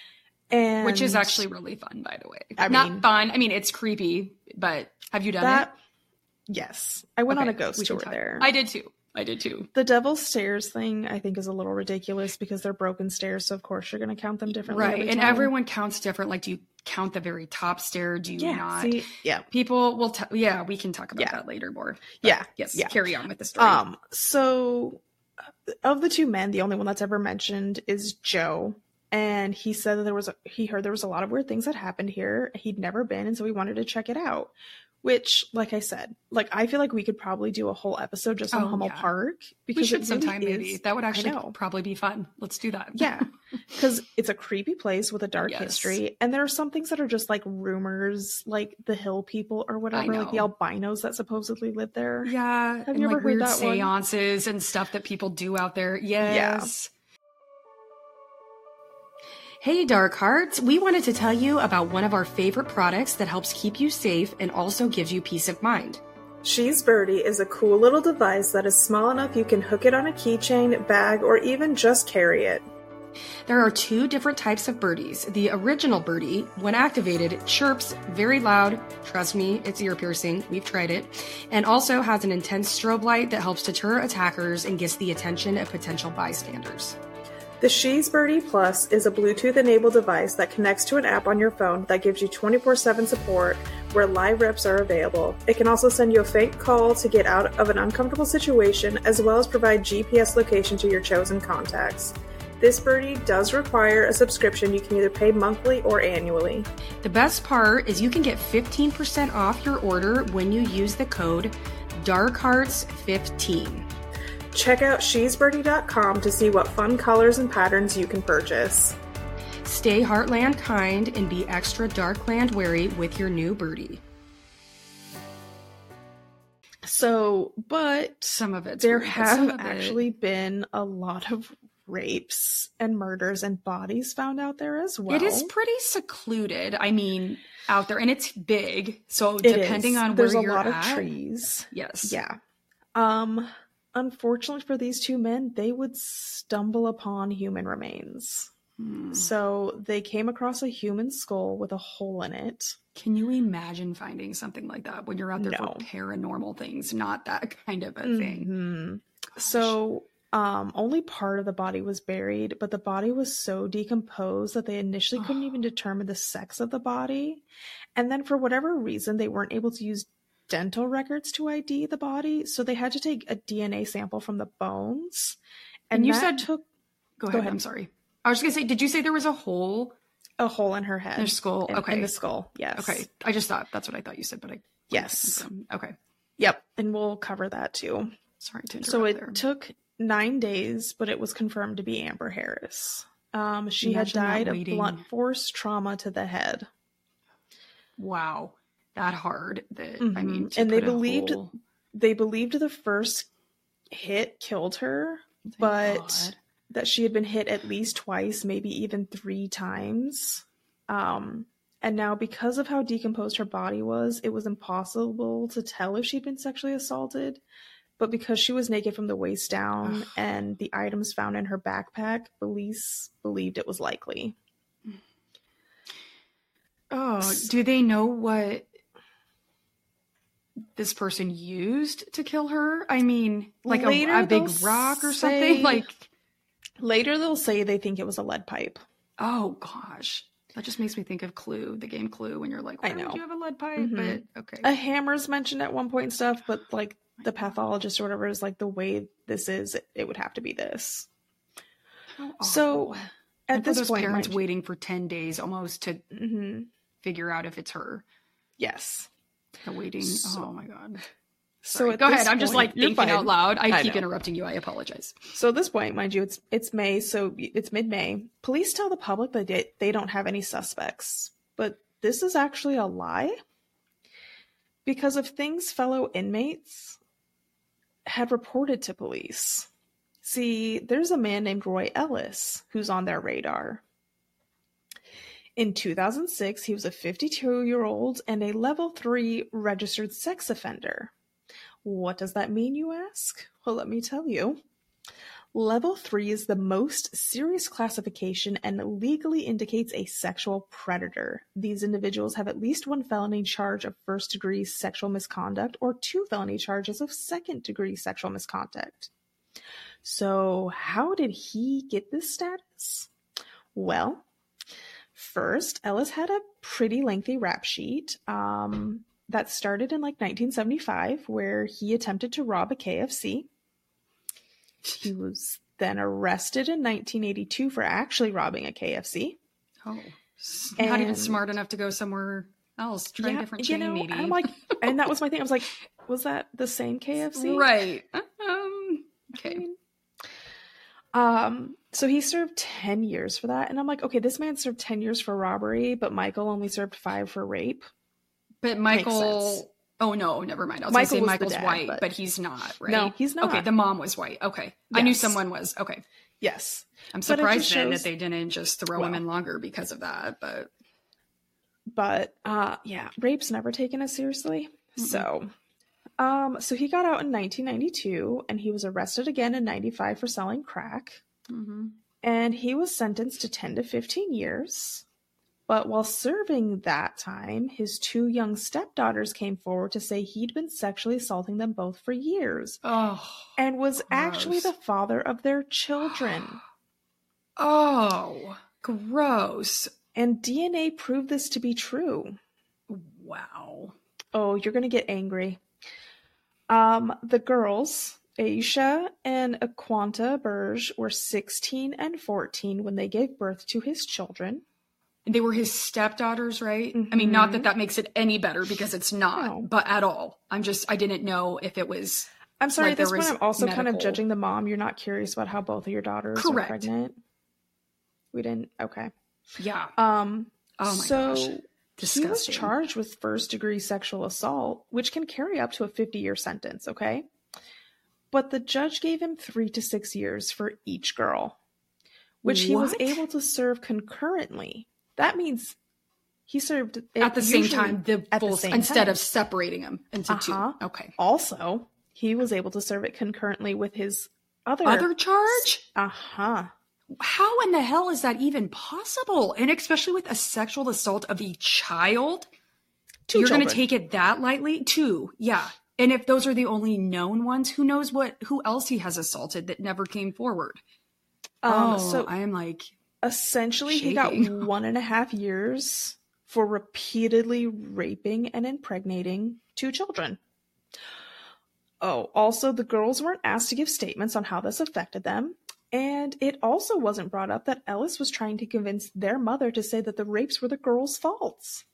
Speaker 1: And
Speaker 2: Which is actually really fun, by the way.
Speaker 1: I
Speaker 2: Not
Speaker 1: mean-
Speaker 2: fun. I mean, it's creepy, but have you done
Speaker 1: that,
Speaker 2: it?
Speaker 1: yes, I went on a
Speaker 2: Okay,
Speaker 1: ghost
Speaker 2: we can
Speaker 1: tour
Speaker 2: talk-
Speaker 1: there.
Speaker 2: I did too. I did too.
Speaker 1: The Devil's Stairs thing, I think, is a little ridiculous because they're broken stairs, so of course you're going to count them differently.
Speaker 2: Right.
Speaker 1: every
Speaker 2: And
Speaker 1: time.
Speaker 2: everyone counts different. Like, do you count the very top stair? Do you
Speaker 1: yeah,
Speaker 2: not?
Speaker 1: see, yeah.
Speaker 2: People will tell, yeah, we can talk about
Speaker 1: Yeah.
Speaker 2: that later more. But
Speaker 1: Yeah,
Speaker 2: Yes.
Speaker 1: yeah.
Speaker 2: Carry on with the story.
Speaker 1: Um, so uh, of the two men, the only one that's ever mentioned is Joe. And he said that there was, a, he heard there was a lot of weird things that happened here. He'd never been, and so he wanted to check it out. Which, like I said, like I feel like we could probably do a whole episode just on
Speaker 2: Oh,
Speaker 1: Hummel
Speaker 2: yeah.
Speaker 1: Park
Speaker 2: We
Speaker 1: because
Speaker 2: should
Speaker 1: it really
Speaker 2: sometime,
Speaker 1: is,
Speaker 2: maybe. That would actually
Speaker 1: I know.
Speaker 2: probably be fun. Let's do that.
Speaker 1: Yeah, because it's a creepy place with a dark
Speaker 2: Yes.
Speaker 1: history, and there are some things that are just like rumors, like the hill people or whatever, like the
Speaker 2: know.
Speaker 1: albinos that supposedly live there.
Speaker 2: Yeah.
Speaker 1: Have
Speaker 2: and
Speaker 1: you ever
Speaker 2: like
Speaker 1: heard
Speaker 2: weird
Speaker 1: that one?
Speaker 2: seances and stuff that people do out there. Yes. Hey, Dark Hearts. We wanted to tell you about one of our favorite products that helps keep you safe and also gives you peace of mind.
Speaker 1: She's Birdie is a cool little device that is small enough you can hook it on a keychain, bag, or even just carry it.
Speaker 2: There are two different types of birdies. The original birdie, when activated, chirps very loud. Trust me, it's ear piercing. We've tried it. And also has an intense strobe light that helps deter attackers and gets the attention of potential bystanders.
Speaker 1: The She's Birdie Plus is a Bluetooth-enabled device that connects to an app on your phone that gives you twenty-four seven support where live reps are available. It can also send you a fake call to get out of an uncomfortable situation, as well as provide G P S location to your chosen contacts. This birdie does require a subscription. You can either pay monthly or annually.
Speaker 2: The best part is you can get fifteen percent off your order when you use the code dark hearts fifteen.
Speaker 1: Check out she's birdie dot com to see what fun colors and patterns you can purchase.
Speaker 2: Stay Heartland kind and be extra Darkland wary with your new birdie.
Speaker 1: So, but
Speaker 2: Some of it's
Speaker 1: there
Speaker 2: weird, but some
Speaker 1: have
Speaker 2: of it-
Speaker 1: actually been a lot of rapes and murders and bodies found out there as well.
Speaker 2: It is pretty secluded. I mean, out there, and it's big. So
Speaker 1: It
Speaker 2: depending
Speaker 1: is.
Speaker 2: on
Speaker 1: There's
Speaker 2: where
Speaker 1: a
Speaker 2: you're
Speaker 1: lot
Speaker 2: at,
Speaker 1: of trees.
Speaker 2: yes,
Speaker 1: Yeah. Um, unfortunately for these two men, they would stumble upon human remains.
Speaker 2: Hmm.
Speaker 1: So they came across a human skull with a hole in it.
Speaker 2: Can you imagine finding something like that when you're out there
Speaker 1: No.
Speaker 2: for paranormal things? Not that kind of a thing.
Speaker 1: Mhm. So, um, only part of the body was buried, but the body was so decomposed that they initially couldn't even determine the sex of the body. And then for whatever reason, they weren't able to use dental records to I D the body, so they had to take a D N A sample from the bones. And,
Speaker 2: And you
Speaker 1: that
Speaker 2: said-
Speaker 1: took
Speaker 2: Go ahead.
Speaker 1: ahead.
Speaker 2: I'm sorry. I was just gonna say, did you say there was a hole
Speaker 1: a hole in her head.
Speaker 2: in her skull?
Speaker 1: In,
Speaker 2: Okay.
Speaker 1: in the skull, yes.
Speaker 2: Okay. I just thought that's what I thought you said, but I
Speaker 1: Yes.
Speaker 2: Okay.
Speaker 1: Yep. And we'll cover that too.
Speaker 2: Sorry to interrupt
Speaker 1: So it
Speaker 2: there.
Speaker 1: took nine days, but it was confirmed to be Amber Harris. Um, she
Speaker 2: Imagine that
Speaker 1: had died of
Speaker 2: waiting.
Speaker 1: blunt force trauma to the head.
Speaker 2: Wow. That hard. That I
Speaker 1: Mhm.
Speaker 2: mean, to
Speaker 1: And they
Speaker 2: put a
Speaker 1: believed-
Speaker 2: hole-
Speaker 1: They believed the first hit killed her,
Speaker 2: Thank
Speaker 1: but
Speaker 2: God.
Speaker 1: that she had been hit at least twice, maybe even three times. Um, and now, because of how decomposed her body was, it was impossible to tell if she'd been sexually assaulted. But because she was naked from the waist down
Speaker 2: Ugh.
Speaker 1: and the items found in her backpack, police believed it was likely.
Speaker 2: Oh, do they know what this person used to kill her? I mean, like a,
Speaker 1: Later
Speaker 2: a big
Speaker 1: they'll
Speaker 2: rock or
Speaker 1: say-
Speaker 2: something? Like,
Speaker 1: Later, they'll say they think it was a lead pipe.
Speaker 2: oh gosh. That just makes me think of Clue, the game Clue, when you're like,
Speaker 1: I
Speaker 2: why would
Speaker 1: know.
Speaker 2: you have a lead pipe?
Speaker 1: Mhm.
Speaker 2: But okay.
Speaker 1: A hammer's mentioned at one point and stuff, but like the pathologist or whatever is like, the way this is, it, it would have to be this.
Speaker 2: How
Speaker 1: So
Speaker 2: awful.
Speaker 1: at
Speaker 2: And for
Speaker 1: this
Speaker 2: those
Speaker 1: point,
Speaker 2: parents
Speaker 1: mind you-
Speaker 2: waiting for ten days almost to
Speaker 1: Mhm.
Speaker 2: figure out if it's her.
Speaker 1: Yes.
Speaker 2: The waiting.
Speaker 1: So-
Speaker 2: oh my God.
Speaker 1: So
Speaker 2: Sorry.
Speaker 1: at
Speaker 2: Go
Speaker 1: this
Speaker 2: ahead. I'm just
Speaker 1: point-
Speaker 2: like
Speaker 1: you're
Speaker 2: thinking
Speaker 1: fine.
Speaker 2: out loud. I,
Speaker 1: I
Speaker 2: keep
Speaker 1: know.
Speaker 2: interrupting you. I apologize.
Speaker 1: So at this point, mind you, it's it's May, so it's mid-May. Police tell the public that they, they don't have any suspects, but this is actually a lie because of things fellow inmates had reported to police. See, there's a man named Roy Ellis who's on their radar. In two thousand six, he was a fifty-two-year-old and a level three registered sex offender. What does that mean, you ask? Well, let me tell you. Level three is the most serious classification and legally indicates a sexual predator. These individuals have at least one felony charge of first-degree sexual misconduct or two felony charges of second-degree sexual misconduct. So how did he get this status? Well, first, Ellis had a pretty lengthy rap sheet um, that started in like nineteen seventy-five, where he attempted to rob a K F C. He was then arrested in nineteen eighty-two for actually robbing a K F C.
Speaker 2: Oh, not even
Speaker 1: And-
Speaker 2: smart enough to go somewhere else. Try a
Speaker 1: Yeah,
Speaker 2: different
Speaker 1: you
Speaker 2: chain,
Speaker 1: know,
Speaker 2: maybe.
Speaker 1: and I'm like, and that was my thing. I was like, was that the same K F C?
Speaker 2: Right. Um, okay.
Speaker 1: Um, so he served ten years for that. And I'm like, okay, this man served ten years for robbery, but Michael only served five for rape.
Speaker 2: But Michael, oh no, never mind. I was
Speaker 1: Michael
Speaker 2: going
Speaker 1: was
Speaker 2: to
Speaker 1: the
Speaker 2: say Michael's
Speaker 1: dad,
Speaker 2: white,
Speaker 1: but-
Speaker 2: but he's not, right?
Speaker 1: No, he's not.
Speaker 2: Okay, the mom was white. Okay. I knew
Speaker 1: Yes.
Speaker 2: someone was. Okay.
Speaker 1: Yes.
Speaker 2: I'm
Speaker 1: But it
Speaker 2: surprised
Speaker 1: just
Speaker 2: then
Speaker 1: shows-
Speaker 2: that they didn't just throw him
Speaker 1: Well.
Speaker 2: in longer because of that, but
Speaker 1: But uh yeah, rape's never taken as seriously.
Speaker 2: Mm-mm.
Speaker 1: So um so he got out in nineteen ninety-two and he was arrested again in ninety-five for selling crack.
Speaker 2: mm-hmm.
Speaker 1: And he was sentenced to ten to fifteen years. But while serving that time, his two young stepdaughters came forward to say he'd been sexually assaulting them both for years
Speaker 2: Oh.
Speaker 1: and was
Speaker 2: Gross.
Speaker 1: actually the father of their children.
Speaker 2: Oh, gross.
Speaker 1: And D N A proved this to be true.
Speaker 2: Wow.
Speaker 1: Oh, you're going to get angry. Um, the girls, Aisha and Aquanta Burge, were sixteen and fourteen when they gave birth to his children.
Speaker 2: They were his stepdaughters, right? I mean, not that that makes it any better because it's not,
Speaker 1: No.
Speaker 2: but at all. I'm just, I didn't know if it was.
Speaker 1: I'm sorry,
Speaker 2: Like
Speaker 1: at this
Speaker 2: there
Speaker 1: point,
Speaker 2: was
Speaker 1: I'm also kind of
Speaker 2: medical-
Speaker 1: judging the mom. You're not curious about how both of your daughters
Speaker 2: Correct.
Speaker 1: are pregnant? We didn't? Okay.
Speaker 2: Yeah.
Speaker 1: Um,
Speaker 2: Oh my
Speaker 1: so
Speaker 2: gosh.
Speaker 1: he was
Speaker 2: Disgusting.
Speaker 1: charged with first degree sexual assault, which can carry up to a fifty year sentence, okay? But the judge gave him three to six years for each girl, which he was
Speaker 2: What?
Speaker 1: able to serve concurrently. That means he served it
Speaker 2: At the same
Speaker 1: usually
Speaker 2: time, the
Speaker 1: at the
Speaker 2: full,
Speaker 1: same
Speaker 2: instead
Speaker 1: time.
Speaker 2: of separating them into
Speaker 1: Uh-huh.
Speaker 2: two. Okay.
Speaker 1: Also, he was able to serve it concurrently with his other.
Speaker 2: Other charge?
Speaker 1: Uh huh.
Speaker 2: How in the hell is that even possible? And especially with a sexual assault of a child,
Speaker 1: Two
Speaker 2: you're going
Speaker 1: children.
Speaker 2: to take it that lightly? Two, yeah. And if those are the only known ones, who knows what? Who else he has assaulted that never came forward?
Speaker 1: Um,
Speaker 2: oh,
Speaker 1: so
Speaker 2: I am like,
Speaker 1: essentially, he got
Speaker 2: shaking.
Speaker 1: one and a half years for repeatedly raping and impregnating two children. Oh, also, the girls weren't asked to give statements on how this affected them. And it also wasn't brought up that Ellis was trying to convince their mother to say that the rapes were the girls' faults.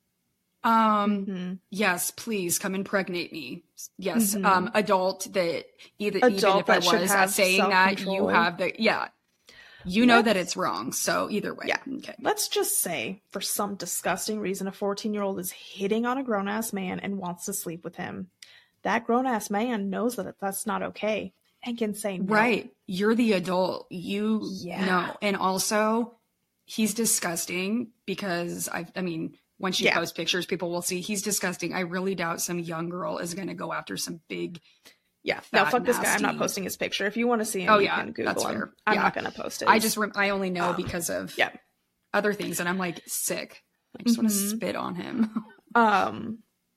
Speaker 2: um,
Speaker 1: Mhm.
Speaker 2: yes, please come impregnate me. Yes,
Speaker 1: Mhm.
Speaker 2: um, adult that either
Speaker 1: Adult
Speaker 2: even if
Speaker 1: that
Speaker 2: I
Speaker 1: should
Speaker 2: was
Speaker 1: have
Speaker 2: saying that, you
Speaker 1: self-control.
Speaker 2: have the yeah, you know
Speaker 1: Let's-
Speaker 2: that it's wrong. So either way,
Speaker 1: Yeah.
Speaker 2: okay.
Speaker 1: Let's just say, for some disgusting reason, a fourteen-year-old is hitting on a grown-ass man and wants to sleep with him. That grown-ass man knows that that's not okay and can say no.
Speaker 2: Right. You're the adult. You
Speaker 1: Yeah.
Speaker 2: know. And also, he's disgusting because I I mean, once you
Speaker 1: Yeah.
Speaker 2: post pictures, people will see he's disgusting. I really doubt some young girl is going to go after some big.
Speaker 1: Yeah. Now,
Speaker 2: Fat,
Speaker 1: fuck this guy. I'm not
Speaker 2: nasty-
Speaker 1: posting his picture. If you want to see him,
Speaker 2: Oh,
Speaker 1: you
Speaker 2: yeah,
Speaker 1: can Google
Speaker 2: that's
Speaker 1: him.
Speaker 2: fair.
Speaker 1: I'm
Speaker 2: Yeah.
Speaker 1: not going to post it.
Speaker 2: I just rem- I only know
Speaker 1: Um,
Speaker 2: because of
Speaker 1: yeah.
Speaker 2: other things, and I'm like sick. I just want to
Speaker 1: Mhm.
Speaker 2: spit on him.
Speaker 1: Um,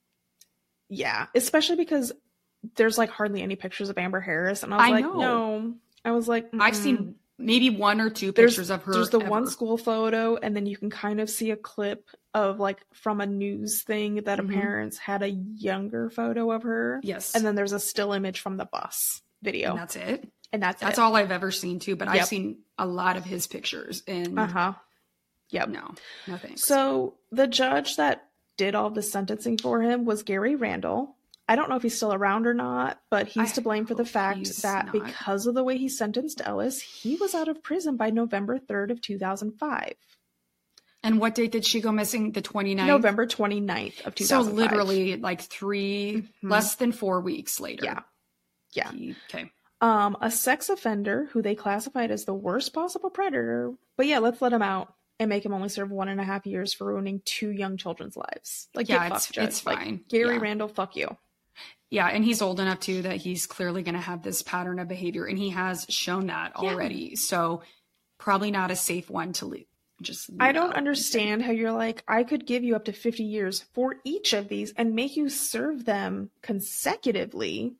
Speaker 1: yeah, especially because there's like hardly any pictures of Amber Harris, and I was
Speaker 2: I
Speaker 1: like,
Speaker 2: know.
Speaker 1: no. I was like,
Speaker 2: I've
Speaker 1: mm-mm.
Speaker 2: seen maybe one or two
Speaker 1: there's
Speaker 2: pictures of her.
Speaker 1: there's the
Speaker 2: ever.
Speaker 1: one school photo, and then you can kind of see a clip of like from a news thing that
Speaker 2: Mhm.
Speaker 1: a parents had a younger photo of her,
Speaker 2: Yes,
Speaker 1: and then there's a still image from the bus video,
Speaker 2: and that's it.
Speaker 1: and that's
Speaker 2: That's
Speaker 1: it.
Speaker 2: all I've ever seen too. But I've
Speaker 1: Yep.
Speaker 2: seen a lot of his pictures, and
Speaker 1: Uh huh. Yep.
Speaker 2: no, no thanks.
Speaker 1: So the judge that did all the sentencing for him was Gary Randall. I don't know if he's still around or not, but he's
Speaker 2: I
Speaker 1: to blame for the
Speaker 2: hope
Speaker 1: fact
Speaker 2: he's
Speaker 1: that
Speaker 2: not.
Speaker 1: because of the way he sentenced Ellis, he was out of prison by November third of two thousand five.
Speaker 2: And what date did she go missing? The twenty-ninth?
Speaker 1: November twenty-ninth of
Speaker 2: So
Speaker 1: two thousand five.
Speaker 2: literally like three,
Speaker 1: Mhm.
Speaker 2: less than four weeks later.
Speaker 1: Yeah. Yeah.
Speaker 2: He- okay.
Speaker 1: Um, a sex offender who they classified as the worst possible predator. But yeah, let's let him out and make him only serve one and a half years for ruining two young children's lives. Like,
Speaker 2: Yeah,
Speaker 1: get
Speaker 2: it's-
Speaker 1: fucked, Judge.
Speaker 2: it's
Speaker 1: Like,
Speaker 2: fine.
Speaker 1: Gary
Speaker 2: Yeah.
Speaker 1: Randall, fuck you.
Speaker 2: Yeah, and he's old enough too that he's clearly going to have this pattern of behavior, and he has shown that
Speaker 1: Yeah.
Speaker 2: already. So probably not a safe one to leave. Just leave
Speaker 1: I don't
Speaker 2: out.
Speaker 1: understand how you're like, I could give you up to fifty years for each of these and make you serve them consecutively.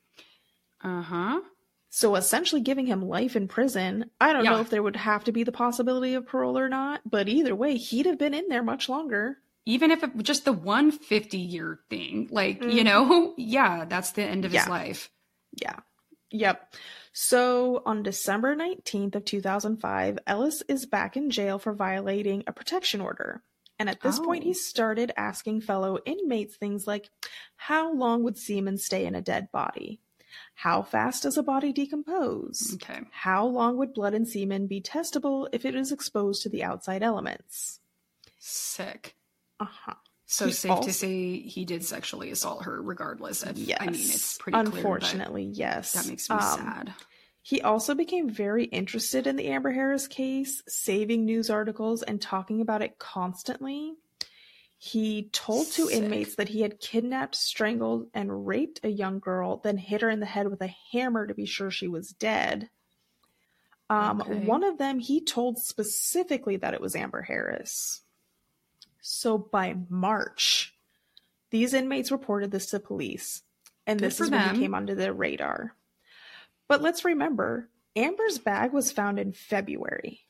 Speaker 2: Uh-huh.
Speaker 1: So essentially giving him life in prison. I don't know
Speaker 2: Yeah.
Speaker 1: if there would have to be the possibility of parole or not, but either way, he'd have been in there much longer.
Speaker 2: Even if it just the one fifty year thing, like,
Speaker 1: Mm.
Speaker 2: you know, yeah, that's the end of
Speaker 1: Yeah.
Speaker 2: his life.
Speaker 1: Yeah. Yep. So on December nineteenth of two thousand five, Ellis is back in jail for violating a protection order. And at this
Speaker 2: Oh.
Speaker 1: point, he started asking fellow inmates things like, how long would semen stay in a dead body? How fast does a body decompose?
Speaker 2: Okay.
Speaker 1: How long would blood and semen be testable if it is exposed to the outside elements?
Speaker 2: Sick.
Speaker 1: Uh-huh.
Speaker 2: So
Speaker 1: He
Speaker 2: safe
Speaker 1: also-
Speaker 2: to say he did sexually assault her regardless of,
Speaker 1: Yes.
Speaker 2: I mean, it's pretty clear.
Speaker 1: Unfortunately,
Speaker 2: but
Speaker 1: yes.
Speaker 2: That makes me
Speaker 1: Um,
Speaker 2: sad.
Speaker 1: He also became very interested in the Amber Harris case, saving news articles and talking about it constantly. He told two
Speaker 2: Sick.
Speaker 1: inmates that he had kidnapped, strangled, and raped a young girl, then hit her in the head with a hammer to be sure she was dead. Um,
Speaker 2: Okay.
Speaker 1: One of them, he told specifically that it was Amber Harris. So by March, these inmates reported this to police, and
Speaker 2: Good
Speaker 1: this
Speaker 2: for
Speaker 1: is when
Speaker 2: them.
Speaker 1: he came onto their radar. But let's remember, Amber's bag was found in February.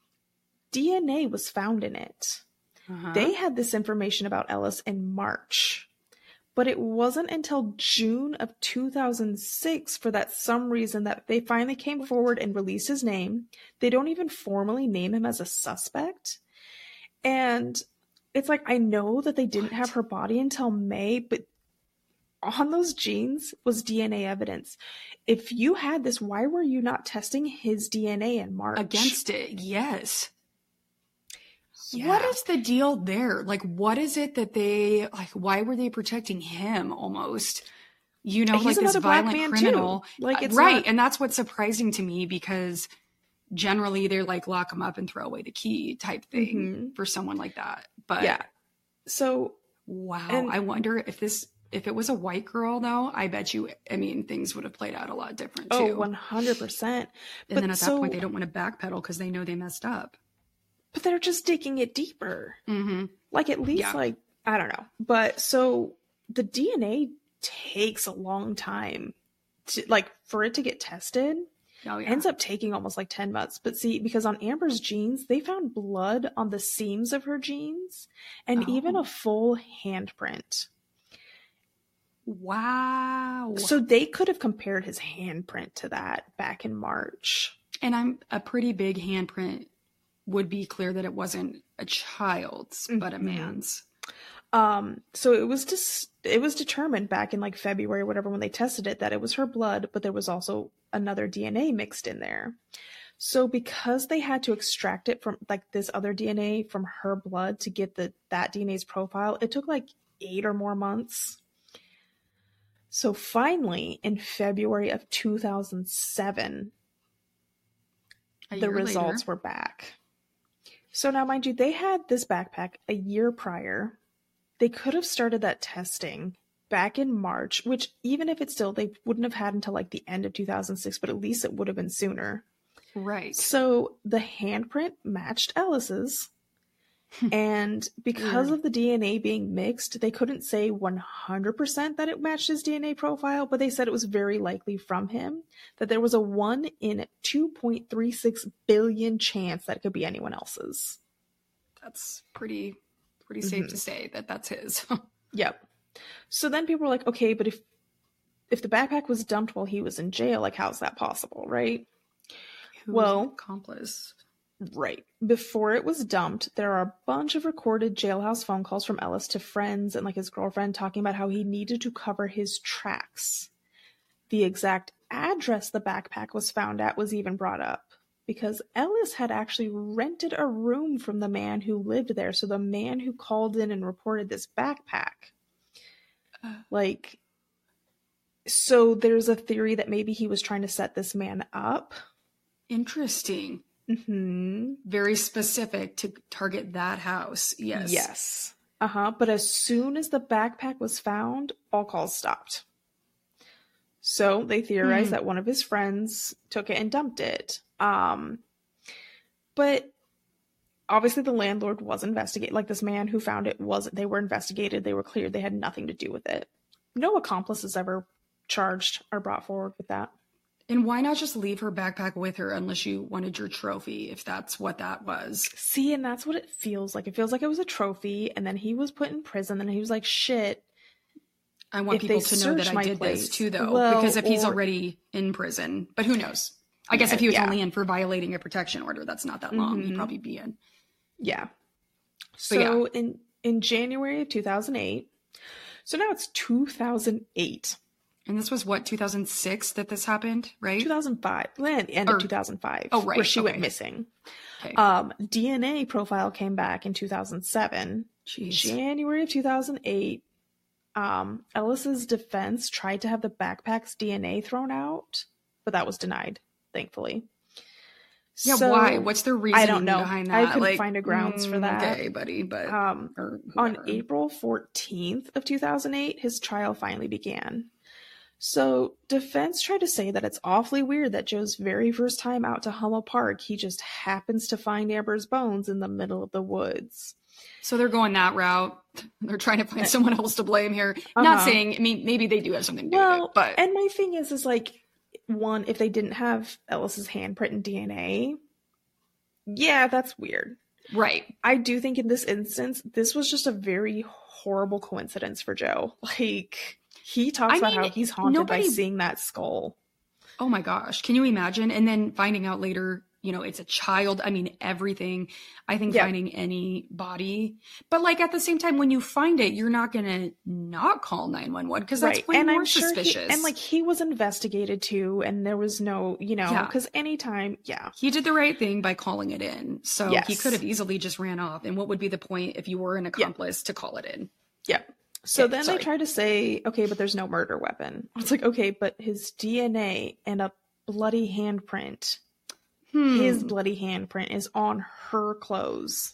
Speaker 1: D N A was found in it.
Speaker 2: Uh-huh.
Speaker 1: They had this information about Ellis in March. But it wasn't until June of two thousand six, for that some reason, that they finally came forward and released his name. They don't even formally name him as a suspect. And it's like, I know that they didn't
Speaker 2: What?
Speaker 1: have her body until May, but on those jeans was D N A evidence. If you had this, why were you not testing his D N A in March?
Speaker 2: Against it, yes.
Speaker 1: Yeah.
Speaker 2: What is the deal there? Like, what is it that they, like, why were they protecting him almost? You know,
Speaker 1: He's
Speaker 2: like this
Speaker 1: another black
Speaker 2: violent
Speaker 1: man,
Speaker 2: criminal.
Speaker 1: too. Like, it's
Speaker 2: right.
Speaker 1: not-
Speaker 2: And that's what's surprising to me, because generally they're like lock him up and throw away the key type thing
Speaker 1: Mhm.
Speaker 2: for someone like that. But
Speaker 1: Yeah. So
Speaker 2: wow.
Speaker 1: And-
Speaker 2: I wonder if this, if it was a white girl though, I bet you, I mean, things would have played out a lot different too.
Speaker 1: Oh, one hundred percent.
Speaker 2: and
Speaker 1: but
Speaker 2: then at
Speaker 1: so-
Speaker 2: that point, they don't want to backpedal because they know they messed up.
Speaker 1: But they're just digging it deeper.
Speaker 2: Mm-hmm.
Speaker 1: Like, at least,
Speaker 2: Yeah.
Speaker 1: like, I don't know. But so the D N A takes a long time to, like, for it to get tested.
Speaker 2: Oh, yeah.
Speaker 1: Ends up taking almost like ten months. But see, because on Amber's jeans, they found blood on the seams of her jeans and even
Speaker 2: Oh.
Speaker 1: a full handprint.
Speaker 2: Wow.
Speaker 1: So they could have compared his handprint to that back in March.
Speaker 2: And I'm a pretty big handprint would be clear that it wasn't a child's, but a
Speaker 1: Mhm.
Speaker 2: man's.
Speaker 1: Um, so it was just it was determined back in like February or whatever when they tested it that it was her blood, but there was also another D N A mixed in there. So because they had to extract it from like this other D N A from her blood to get the that D N A's profile, it took like eight or more months. So finally, in February of two thousand seven,
Speaker 2: A
Speaker 1: the
Speaker 2: year
Speaker 1: results
Speaker 2: later.
Speaker 1: were back. So now, mind you, they had this backpack a year prior. They could have started that testing back in March, which even if it's still, they wouldn't have had until like the end of two thousand six, but at least it would have been sooner.
Speaker 2: Right.
Speaker 1: So the handprint matched Ellis's. And because
Speaker 2: Weird.
Speaker 1: of the D N A being mixed, they couldn't say one hundred percent that it matched his D N A profile, but they said it was very likely from him, that there was a one in two point three six billion chance that it could be anyone else's.
Speaker 2: That's pretty, pretty safe
Speaker 1: Mhm.
Speaker 2: to say that that's his.
Speaker 1: Yep. So then people were like, okay, but if if the backpack was dumped while he was in jail, like how's that possible, right?
Speaker 2: Who
Speaker 1: Well-
Speaker 2: was the accomplice?
Speaker 1: Right. Before it was dumped, there are a bunch of recorded jailhouse phone calls from Ellis to friends and like his girlfriend talking about how he needed to cover his tracks. The exact address the backpack was found at was even brought up because Ellis had actually rented a room from the man who lived there. So the man who called in and reported this backpack,
Speaker 2: Uh.
Speaker 1: like, so there's a theory that maybe he was trying to set this man up.
Speaker 2: Interesting.
Speaker 1: Mm-hmm.
Speaker 2: Very specific to target that house. Yes.
Speaker 1: Yes. Uh-huh. But as soon as the backpack was found, all calls stopped. So they theorized
Speaker 2: Hmm.
Speaker 1: that one of his friends took it and dumped it. Um, but obviously the landlord was investigated. Like this man who found it wasn't, they were investigated. They were cleared. They had nothing to do with it. No accomplices ever charged or brought forward with that.
Speaker 2: And why not just leave her backpack with her unless you wanted your trophy, if that's what that was?
Speaker 1: See, and that's what it feels like. It feels like it was a trophy, and then he was put in prison, and he was like, shit.
Speaker 2: I want
Speaker 1: If
Speaker 2: people
Speaker 1: they
Speaker 2: to know that
Speaker 1: search
Speaker 2: I
Speaker 1: my
Speaker 2: did
Speaker 1: place-
Speaker 2: this too, though.
Speaker 1: well,
Speaker 2: because if he's
Speaker 1: or-
Speaker 2: already in prison, but who knows? I guess
Speaker 1: Yeah,
Speaker 2: if he was
Speaker 1: yeah.
Speaker 2: only in for violating a protection order, that's not that long. He'd
Speaker 1: Mhm.
Speaker 2: probably be in.
Speaker 1: Yeah. So
Speaker 2: yeah.
Speaker 1: in, in January of two thousand eight, so now it's two thousand eight.
Speaker 2: And this was what, two thousand six that this happened, right?
Speaker 1: two thousand five, the end
Speaker 2: Or,
Speaker 1: of two thousand five,
Speaker 2: oh, right.
Speaker 1: where she
Speaker 2: okay.
Speaker 1: went missing.
Speaker 2: Okay.
Speaker 1: Um, D N A profile came back in two thousand seven.
Speaker 2: Jeez.
Speaker 1: January of two thousand eight, um, Ellis's defense tried to have the backpack's D N A thrown out, but that was denied, thankfully.
Speaker 2: Yeah,
Speaker 1: so,
Speaker 2: why? What's the reason
Speaker 1: I don't know.
Speaker 2: behind that?
Speaker 1: I couldn't
Speaker 2: like,
Speaker 1: find a grounds
Speaker 2: mm,
Speaker 1: for that.
Speaker 2: Okay, buddy, but
Speaker 1: um,
Speaker 2: or
Speaker 1: on April fourteenth of two thousand eight, his trial finally began. So defense tried to say that it's awfully weird that Joe's very first time out to Hummel Park, he just happens to find Amber's bones in the middle of the woods.
Speaker 2: So they're going that route. They're trying to find someone else to blame here.
Speaker 1: Uh-huh.
Speaker 2: Not saying, I mean, maybe they do have something to do
Speaker 1: well,
Speaker 2: with it, but
Speaker 1: and my thing is, is like, one, if they didn't have Ellis's handprint and D N A, yeah, that's weird.
Speaker 2: right.
Speaker 1: I do think in this instance, this was just a very horrible coincidence for Joe. Like, he talks
Speaker 2: I
Speaker 1: about
Speaker 2: mean,
Speaker 1: how he's haunted
Speaker 2: nobody-
Speaker 1: by seeing that skull.
Speaker 2: Oh my gosh. Can you imagine? And then finding out later, you know, it's a child. I mean, everything. I think
Speaker 1: Yeah.
Speaker 2: finding any body. But like at the same time, when you find it, you're not going to not call nine one one because that's way
Speaker 1: and
Speaker 2: more
Speaker 1: I'm sure
Speaker 2: suspicious.
Speaker 1: He, and like he was investigated too, and there was no, you know,
Speaker 2: Yeah.
Speaker 1: because anytime, yeah,
Speaker 2: He did the right thing by calling it in. So he
Speaker 1: Yes.
Speaker 2: could have easily just ran off. And what would be the point if you were an accomplice to call it in?
Speaker 1: yeah. So
Speaker 2: Okay,
Speaker 1: then
Speaker 2: sorry.
Speaker 1: they tried to say, okay, but there's no murder weapon. It's like, okay, but his D N A and a bloody handprint,
Speaker 2: Hmm.
Speaker 1: his bloody handprint is on her clothes.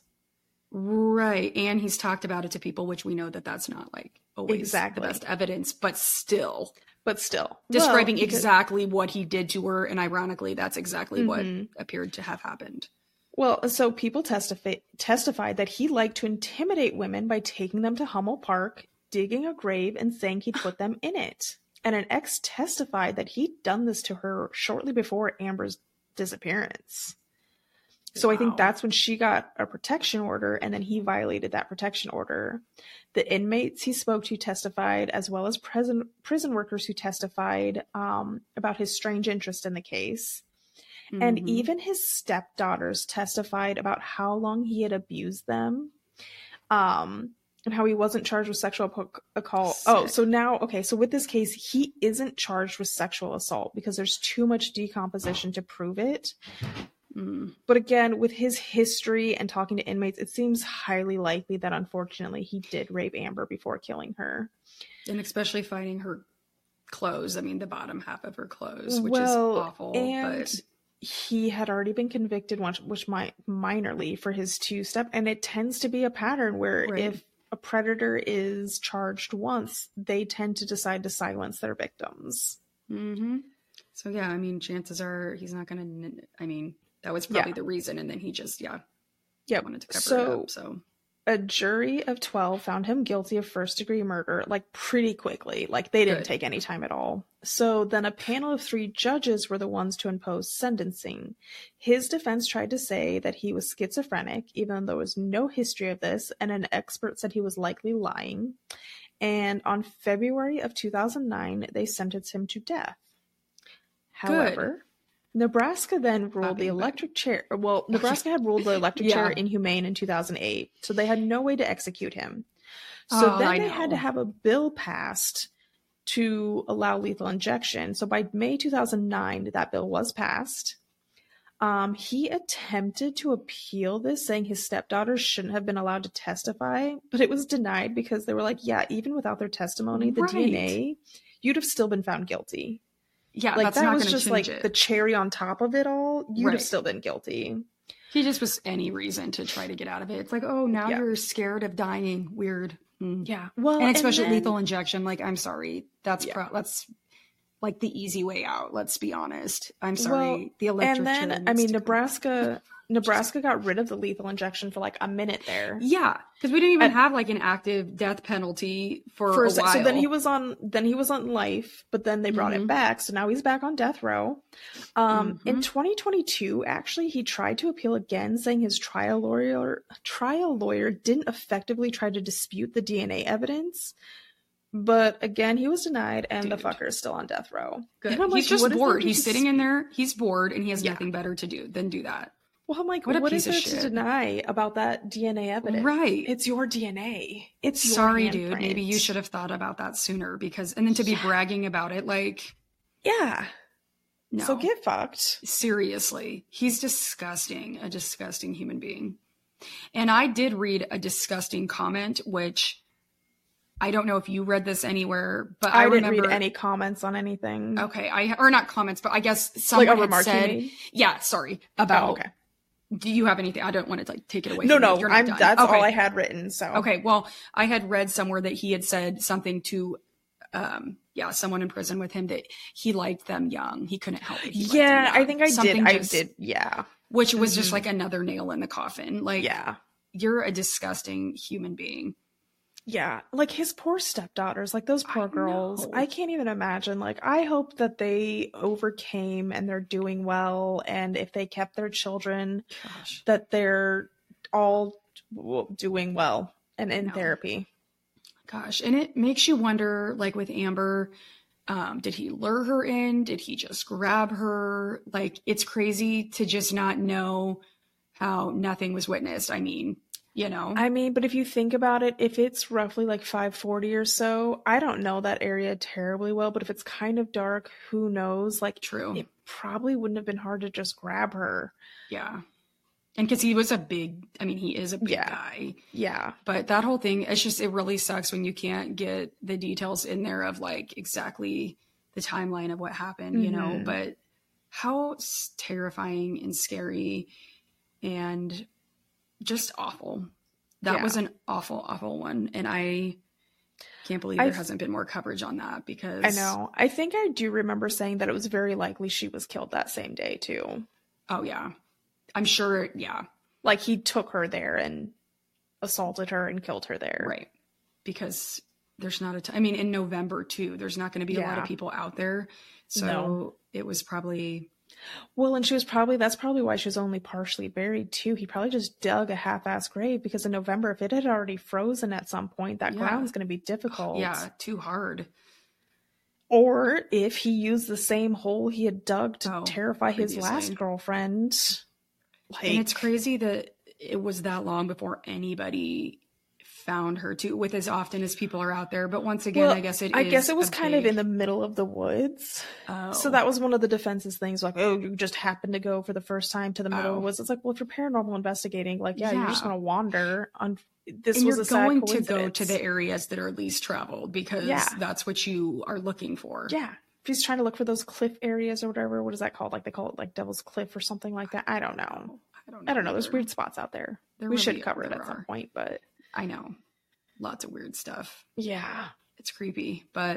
Speaker 2: Right. And he's talked about it to people, which we know that that's not like always
Speaker 1: Exactly.
Speaker 2: the best evidence, but still
Speaker 1: But still,
Speaker 2: describing
Speaker 1: well, because-
Speaker 2: exactly what he did to her. And ironically, that's exactly
Speaker 1: Mhm.
Speaker 2: what appeared to have happened.
Speaker 1: Well, so people testify, testified that he liked to intimidate women by taking them to Hummel Park, digging a grave, and saying he'd put them in it. And an ex testified that he'd done this to her shortly before Amber's disappearance. So I think
Speaker 2: Wow.
Speaker 1: that's when she got a protection order, and then he violated that protection order. The inmates he spoke to testified, as well as prison prison workers who testified um, about his strange interest in the case. And
Speaker 2: Mhm.
Speaker 1: even his stepdaughters testified about how long he had abused them, um, and how he wasn't charged with sexual po- assault. Oh,
Speaker 2: Sick.
Speaker 1: so now, okay, so with this case, he isn't charged with sexual assault because there's too much decomposition to prove it.
Speaker 2: Mm.
Speaker 1: But again, with his history and talking to inmates, it seems highly likely that unfortunately he did rape Amber before killing her.
Speaker 2: And especially finding her clothes. I mean, the bottom half of her clothes, which
Speaker 1: Well,
Speaker 2: is awful.
Speaker 1: and
Speaker 2: But
Speaker 1: he had already been convicted once, which might minorly for his two step, and it tends to be a pattern where
Speaker 2: Right.
Speaker 1: if a predator is charged once, they tend to decide to silence their victims.
Speaker 2: hmm so yeah, I mean, chances are he's not going to. I mean, that was probably
Speaker 1: Yeah.
Speaker 2: the reason, and then he just yeah
Speaker 1: Yep.
Speaker 2: wanted to cover
Speaker 1: So
Speaker 2: it up. So
Speaker 1: a jury of twelve found him guilty of first degree murder, like pretty quickly. Like they didn't
Speaker 2: Good.
Speaker 1: take any time at all. So then a panel of three judges were the ones to impose sentencing. His defense tried to say that he was schizophrenic, even though there was no history of this, and an expert said he was likely lying. And on February of two thousand nine, they sentenced him to death. However, Nebraska then ruled
Speaker 2: Not
Speaker 1: the
Speaker 2: being bad.
Speaker 1: electric chair. Well, Nebraska had ruled the electric chair
Speaker 2: Yeah.
Speaker 1: inhumane in two thousand eight, so they had no way to execute him. So
Speaker 2: Oh,
Speaker 1: then
Speaker 2: I
Speaker 1: they had to
Speaker 2: know.
Speaker 1: have a bill passed to allow lethal injection. So by May two thousand nine, that bill was passed. Um, he attempted to appeal this, saying his stepdaughters shouldn't have been allowed to testify, but it was denied because they were like, yeah, even without their testimony, the D N A, you'd have still been found guilty.
Speaker 2: yeah,
Speaker 1: Like
Speaker 2: that's
Speaker 1: that
Speaker 2: not
Speaker 1: was
Speaker 2: going to
Speaker 1: just
Speaker 2: change
Speaker 1: like
Speaker 2: it.
Speaker 1: the cherry on top of it all. You'd
Speaker 2: Right.
Speaker 1: have still been guilty.
Speaker 2: He just was any reason to try to get out of it. It's like, oh, now
Speaker 1: Yeah.
Speaker 2: you're scared of dying. Weird. Mm.
Speaker 1: Yeah. Well,
Speaker 2: And especially
Speaker 1: then-
Speaker 2: lethal injection. Like, I'm sorry. That's
Speaker 1: Yeah.
Speaker 2: pro- that's like the easy way out. Let's be honest. I'm sorry.
Speaker 1: Well,
Speaker 2: the electric
Speaker 1: and then
Speaker 2: chair
Speaker 1: I
Speaker 2: needs
Speaker 1: mean
Speaker 2: to come
Speaker 1: Nebraska Nebraska got rid of the lethal injection for like a minute there.
Speaker 2: Yeah, because we didn't even
Speaker 1: And-
Speaker 2: have like an active death penalty for,
Speaker 1: For
Speaker 2: a
Speaker 1: a sec-
Speaker 2: while.
Speaker 1: so then he was on then he was on life, but then they brought
Speaker 2: Mhm.
Speaker 1: it back, so now he's back on death row. Um in
Speaker 2: Mhm.
Speaker 1: twenty twenty-two, actually he tried to appeal again, saying his trial lawyer trial lawyer didn't effectively try to dispute the D N A evidence. But again, he was denied, and the
Speaker 2: Dude.
Speaker 1: fucker is still on death row.
Speaker 2: Good.
Speaker 1: And I'm
Speaker 2: He's
Speaker 1: like,
Speaker 2: just
Speaker 1: what is there
Speaker 2: bored.
Speaker 1: to
Speaker 2: He's sitting in
Speaker 1: dispute?
Speaker 2: there. He's bored, and he has
Speaker 1: Yeah.
Speaker 2: nothing better to do than do that.
Speaker 1: Well, I'm like,
Speaker 2: What a
Speaker 1: what is
Speaker 2: piece of
Speaker 1: there to
Speaker 2: shit.
Speaker 1: deny about that D N A evidence?
Speaker 2: Right.
Speaker 1: It's your D N A. It's your
Speaker 2: Sorry, dude.
Speaker 1: handprint.
Speaker 2: Maybe you should have thought about that sooner because, and then to be
Speaker 1: Yeah.
Speaker 2: bragging about it, like,
Speaker 1: Yeah.
Speaker 2: no.
Speaker 1: So get fucked.
Speaker 2: Seriously. He's disgusting. A disgusting human being. And I did read a disgusting comment, which I don't know if you read this anywhere, but I,
Speaker 1: I didn't
Speaker 2: remember
Speaker 1: read any comments on anything.
Speaker 2: Okay, I or not comments, but I guess someone
Speaker 1: Like a
Speaker 2: had
Speaker 1: remark you
Speaker 2: said,
Speaker 1: made?
Speaker 2: yeah, sorry about.
Speaker 1: Oh, okay.
Speaker 2: Do you have anything? I don't want to like take it away.
Speaker 1: No,
Speaker 2: from
Speaker 1: no,
Speaker 2: you. You're not
Speaker 1: I'm.
Speaker 2: done.
Speaker 1: That's
Speaker 2: okay.
Speaker 1: all I had written. So
Speaker 2: Okay, well, I had read somewhere that he had said something to, um, yeah, someone in prison with him that he liked them young. He couldn't help it. He liked them
Speaker 1: yeah,
Speaker 2: young.
Speaker 1: I think I
Speaker 2: Something
Speaker 1: did.
Speaker 2: just-
Speaker 1: I did. Yeah,
Speaker 2: Which was just
Speaker 1: Mhm.
Speaker 2: like another nail in the coffin. Like,
Speaker 1: yeah,
Speaker 2: you're a disgusting human being.
Speaker 1: yeah. Like his poor stepdaughters, like those poor
Speaker 2: I
Speaker 1: girls.
Speaker 2: know.
Speaker 1: I can't even imagine. Like, I hope that they overcame and they're doing well. And if they kept their children,
Speaker 2: Gosh.
Speaker 1: that they're all w- doing well and in
Speaker 2: know.
Speaker 1: therapy.
Speaker 2: Gosh, and it makes you wonder, like with Amber, um, did he lure her in? Did he just grab her? Like, it's crazy to just not know how nothing was witnessed. I mean, you know,
Speaker 1: I mean, but if you think about it, if it's roughly like five forty or so, I don't know that area terribly well, but if it's kind of dark, who knows? Like,
Speaker 2: true.
Speaker 1: it probably wouldn't have been hard to just grab her.
Speaker 2: Yeah. And because he was a big, I mean, he is a big
Speaker 1: Yeah.
Speaker 2: guy.
Speaker 1: Yeah.
Speaker 2: But that whole thing, it's just, it really sucks when you can't get the details in there of like exactly the timeline of what happened, you know,
Speaker 1: Mhm.
Speaker 2: but how s- terrifying and scary and just awful. That
Speaker 1: Yeah.
Speaker 2: was an awful, awful one. And I can't believe
Speaker 1: I
Speaker 2: there
Speaker 1: f-
Speaker 2: hasn't been more coverage on that because
Speaker 1: I know. I think I do remember saying that it was very likely she was killed that same day, too.
Speaker 2: Oh, yeah. I'm sure. Yeah.
Speaker 1: Like, he took her there and assaulted her and killed her there.
Speaker 2: Right. Because there's not a t- I mean, in November, too, there's not going to be a lot
Speaker 1: Yeah.
Speaker 2: of people out there. So
Speaker 1: No.
Speaker 2: it was probably.
Speaker 1: Well, and she was probably, that's probably why she was only partially buried too. He probably just dug a half-ass grave because in November, if it had already frozen at some point, that
Speaker 2: Yeah.
Speaker 1: ground's going to be difficult.
Speaker 2: Yeah. Too hard.
Speaker 1: Or if he used the same hole he had dug to
Speaker 2: Oh,
Speaker 1: terrify his
Speaker 2: previously.
Speaker 1: last girlfriend. Like,
Speaker 2: And it's crazy that it was that long before anybody found her too, with as often as people are out there. But once again,
Speaker 1: well,
Speaker 2: I guess it
Speaker 1: I
Speaker 2: is
Speaker 1: guess it was
Speaker 2: a
Speaker 1: kind of
Speaker 2: big-
Speaker 1: in the middle of the woods.
Speaker 2: Oh.
Speaker 1: So that was one of the defense's things, like, oh, you just happened to go for the first time to the middle
Speaker 2: Oh.
Speaker 1: of the woods. It's like, well, if you're paranormal investigating, like, yeah, you're just
Speaker 2: Yeah.
Speaker 1: going to wander. On this
Speaker 2: and
Speaker 1: was
Speaker 2: you're
Speaker 1: a sad
Speaker 2: going to go to
Speaker 1: coincidence.
Speaker 2: the areas that are least traveled because
Speaker 1: Yeah.
Speaker 2: that's what you are looking for.
Speaker 1: Yeah. If he's trying to look for those cliff areas or whatever, what is that called? Like they call it like Devil's Cliff or something like that. I don't know.
Speaker 2: I don't know.
Speaker 1: I don't know. There's
Speaker 2: either.
Speaker 1: weird spots out there.
Speaker 2: There
Speaker 1: we
Speaker 2: really
Speaker 1: should cover it
Speaker 2: there
Speaker 1: at some
Speaker 2: are.
Speaker 1: point, but
Speaker 2: I know. Lots of weird stuff.
Speaker 1: yeah.
Speaker 2: It's creepy, but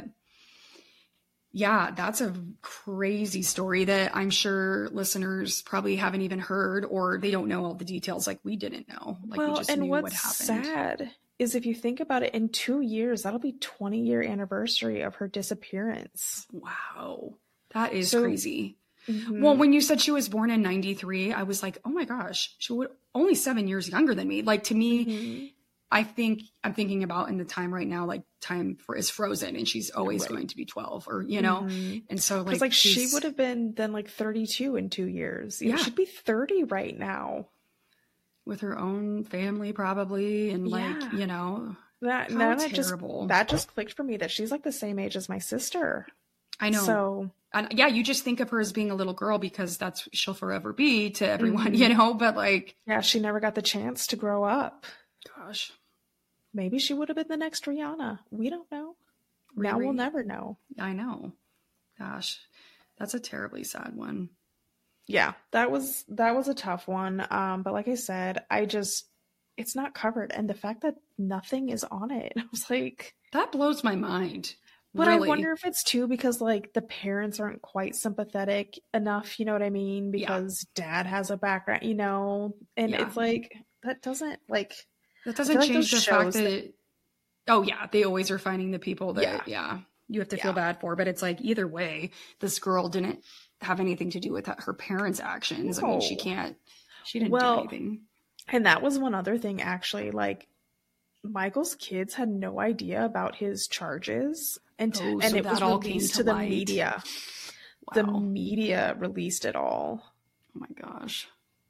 Speaker 2: yeah, that's a crazy story that I'm sure listeners probably haven't even heard or they don't know all the details like we didn't know. Like
Speaker 1: well,
Speaker 2: we just
Speaker 1: and
Speaker 2: knew
Speaker 1: what's
Speaker 2: what happened.
Speaker 1: sad is if you think about it, in two years, that'll be twenty year anniversary of her disappearance.
Speaker 2: Wow. That is
Speaker 1: So-
Speaker 2: crazy.
Speaker 1: Mhm.
Speaker 2: Well, when you said she was born in ninety-three, I was like, oh my gosh, she was only seven years younger than me. Like to me,
Speaker 1: Mhm.
Speaker 2: I think I'm thinking about in the time right now, like time for is frozen and she's always
Speaker 1: Right.
Speaker 2: going to be twelve or, you know,
Speaker 1: Mhm.
Speaker 2: and so like,
Speaker 1: Because like she
Speaker 2: she's-
Speaker 1: would have been then like thirty-two in two years. You know,
Speaker 2: Yeah.
Speaker 1: she'd be thirty right now.
Speaker 2: with her own family probably. And like,
Speaker 1: Yeah.
Speaker 2: you know,
Speaker 1: That
Speaker 2: How
Speaker 1: that just
Speaker 2: terrible.
Speaker 1: that just clicked for me that she's like the same age as my sister.
Speaker 2: I know.
Speaker 1: So
Speaker 2: And yeah, you just think of her as being a little girl because that's she'll forever be to everyone,
Speaker 1: Mhm.
Speaker 2: you know, but like,
Speaker 1: yeah, she never got the chance to grow up.
Speaker 2: gosh,
Speaker 1: Maybe she would have been the next Rihanna. We don't know. Now we'll
Speaker 2: Riri.
Speaker 1: never know.
Speaker 2: I know. Gosh, that's a terribly sad one.
Speaker 1: Yeah, that was that was a tough one. Um, but like I said, I just it's not covered, and the fact that nothing is on it, I was like,
Speaker 2: That blows my mind.
Speaker 1: but
Speaker 2: really.
Speaker 1: I wonder if it's too because like the parents aren't quite sympathetic enough. You know what I mean?
Speaker 2: Yeah.
Speaker 1: Because dad has a background, you know, and
Speaker 2: Yeah.
Speaker 1: it's like that doesn't like.
Speaker 2: That doesn't
Speaker 1: feel like
Speaker 2: change the
Speaker 1: those
Speaker 2: fact
Speaker 1: shows
Speaker 2: that, oh yeah, they always are finding the people that, yeah,
Speaker 1: Yeah.
Speaker 2: you have to feel
Speaker 1: Yeah.
Speaker 2: bad for. But it's like, either way, this girl didn't have anything to do with her parents' actions. I mean, she
Speaker 1: No.
Speaker 2: can't, she didn't
Speaker 1: Well,
Speaker 2: do anything.
Speaker 1: And that was one other thing, actually. Like, Michael's kids had no idea about his charges, and to,
Speaker 2: Oh,
Speaker 1: and
Speaker 2: so
Speaker 1: it was
Speaker 2: that all came
Speaker 1: released
Speaker 2: to
Speaker 1: to the
Speaker 2: light.
Speaker 1: media.
Speaker 2: Wow.
Speaker 1: The media released it all.
Speaker 2: Oh my gosh.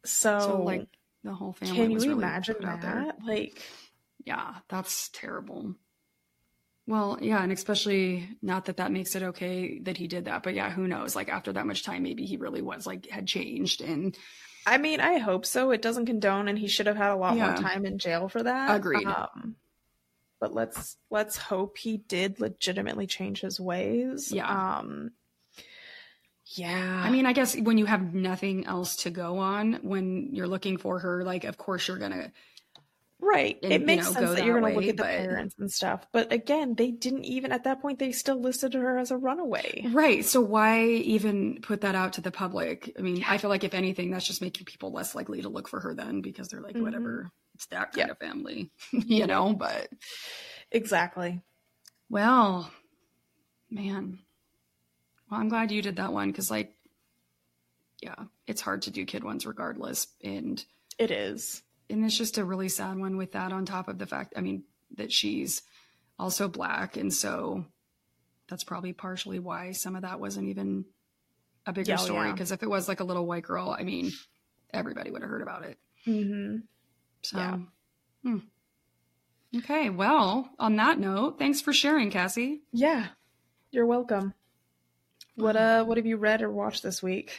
Speaker 1: So,
Speaker 2: so like the whole family
Speaker 1: can
Speaker 2: was
Speaker 1: you
Speaker 2: really
Speaker 1: imagine
Speaker 2: put out there.
Speaker 1: that? Like,
Speaker 2: yeah, that's terrible. Well, yeah, and especially not that that makes it okay that he did that, but yeah, who knows? Like after that much time, maybe he really was like had changed. And
Speaker 1: I mean, I hope so. It doesn't condone, and he should have had a lot
Speaker 2: Yeah.
Speaker 1: more time in jail for that.
Speaker 2: Agreed.
Speaker 1: Um, but let's let's hope he did legitimately change his ways.
Speaker 2: Yeah.
Speaker 1: Um, yeah.
Speaker 2: I mean, I guess when you have nothing else to go on, when you're looking for her, like, of course you're gonna
Speaker 1: right.
Speaker 2: and,
Speaker 1: It
Speaker 2: you
Speaker 1: makes
Speaker 2: know,
Speaker 1: sense
Speaker 2: go
Speaker 1: that you're
Speaker 2: that
Speaker 1: going to
Speaker 2: way,
Speaker 1: look at the
Speaker 2: but-
Speaker 1: parents and stuff. But again, they didn't even at that point. They still listed her as a runaway.
Speaker 2: Right. So why even put that out to the public? I mean, I feel like if anything, that's just making people less likely to look for her then because they're like,
Speaker 1: Mhm.
Speaker 2: whatever, it's that kind
Speaker 1: Yeah.
Speaker 2: of family, you know, but
Speaker 1: Exactly.
Speaker 2: well, man. Well, I'm glad you did that one because, like, yeah, it's hard to do kid ones regardless. And
Speaker 1: It is.
Speaker 2: and it's just a really sad one with that on top of the fact, I mean, that she's also Black. And so that's probably partially why some of that wasn't even a bigger
Speaker 1: Yeah,
Speaker 2: story.
Speaker 1: yeah.
Speaker 2: Because if it was like a little white girl, I mean, everybody would have heard about it.
Speaker 1: Mm-hmm.
Speaker 2: So,
Speaker 1: Yeah.
Speaker 2: hmm. Okay. Well, on that note, thanks for sharing, Cassie.
Speaker 1: Yeah. You're welcome. What uh what have you read or watched this week?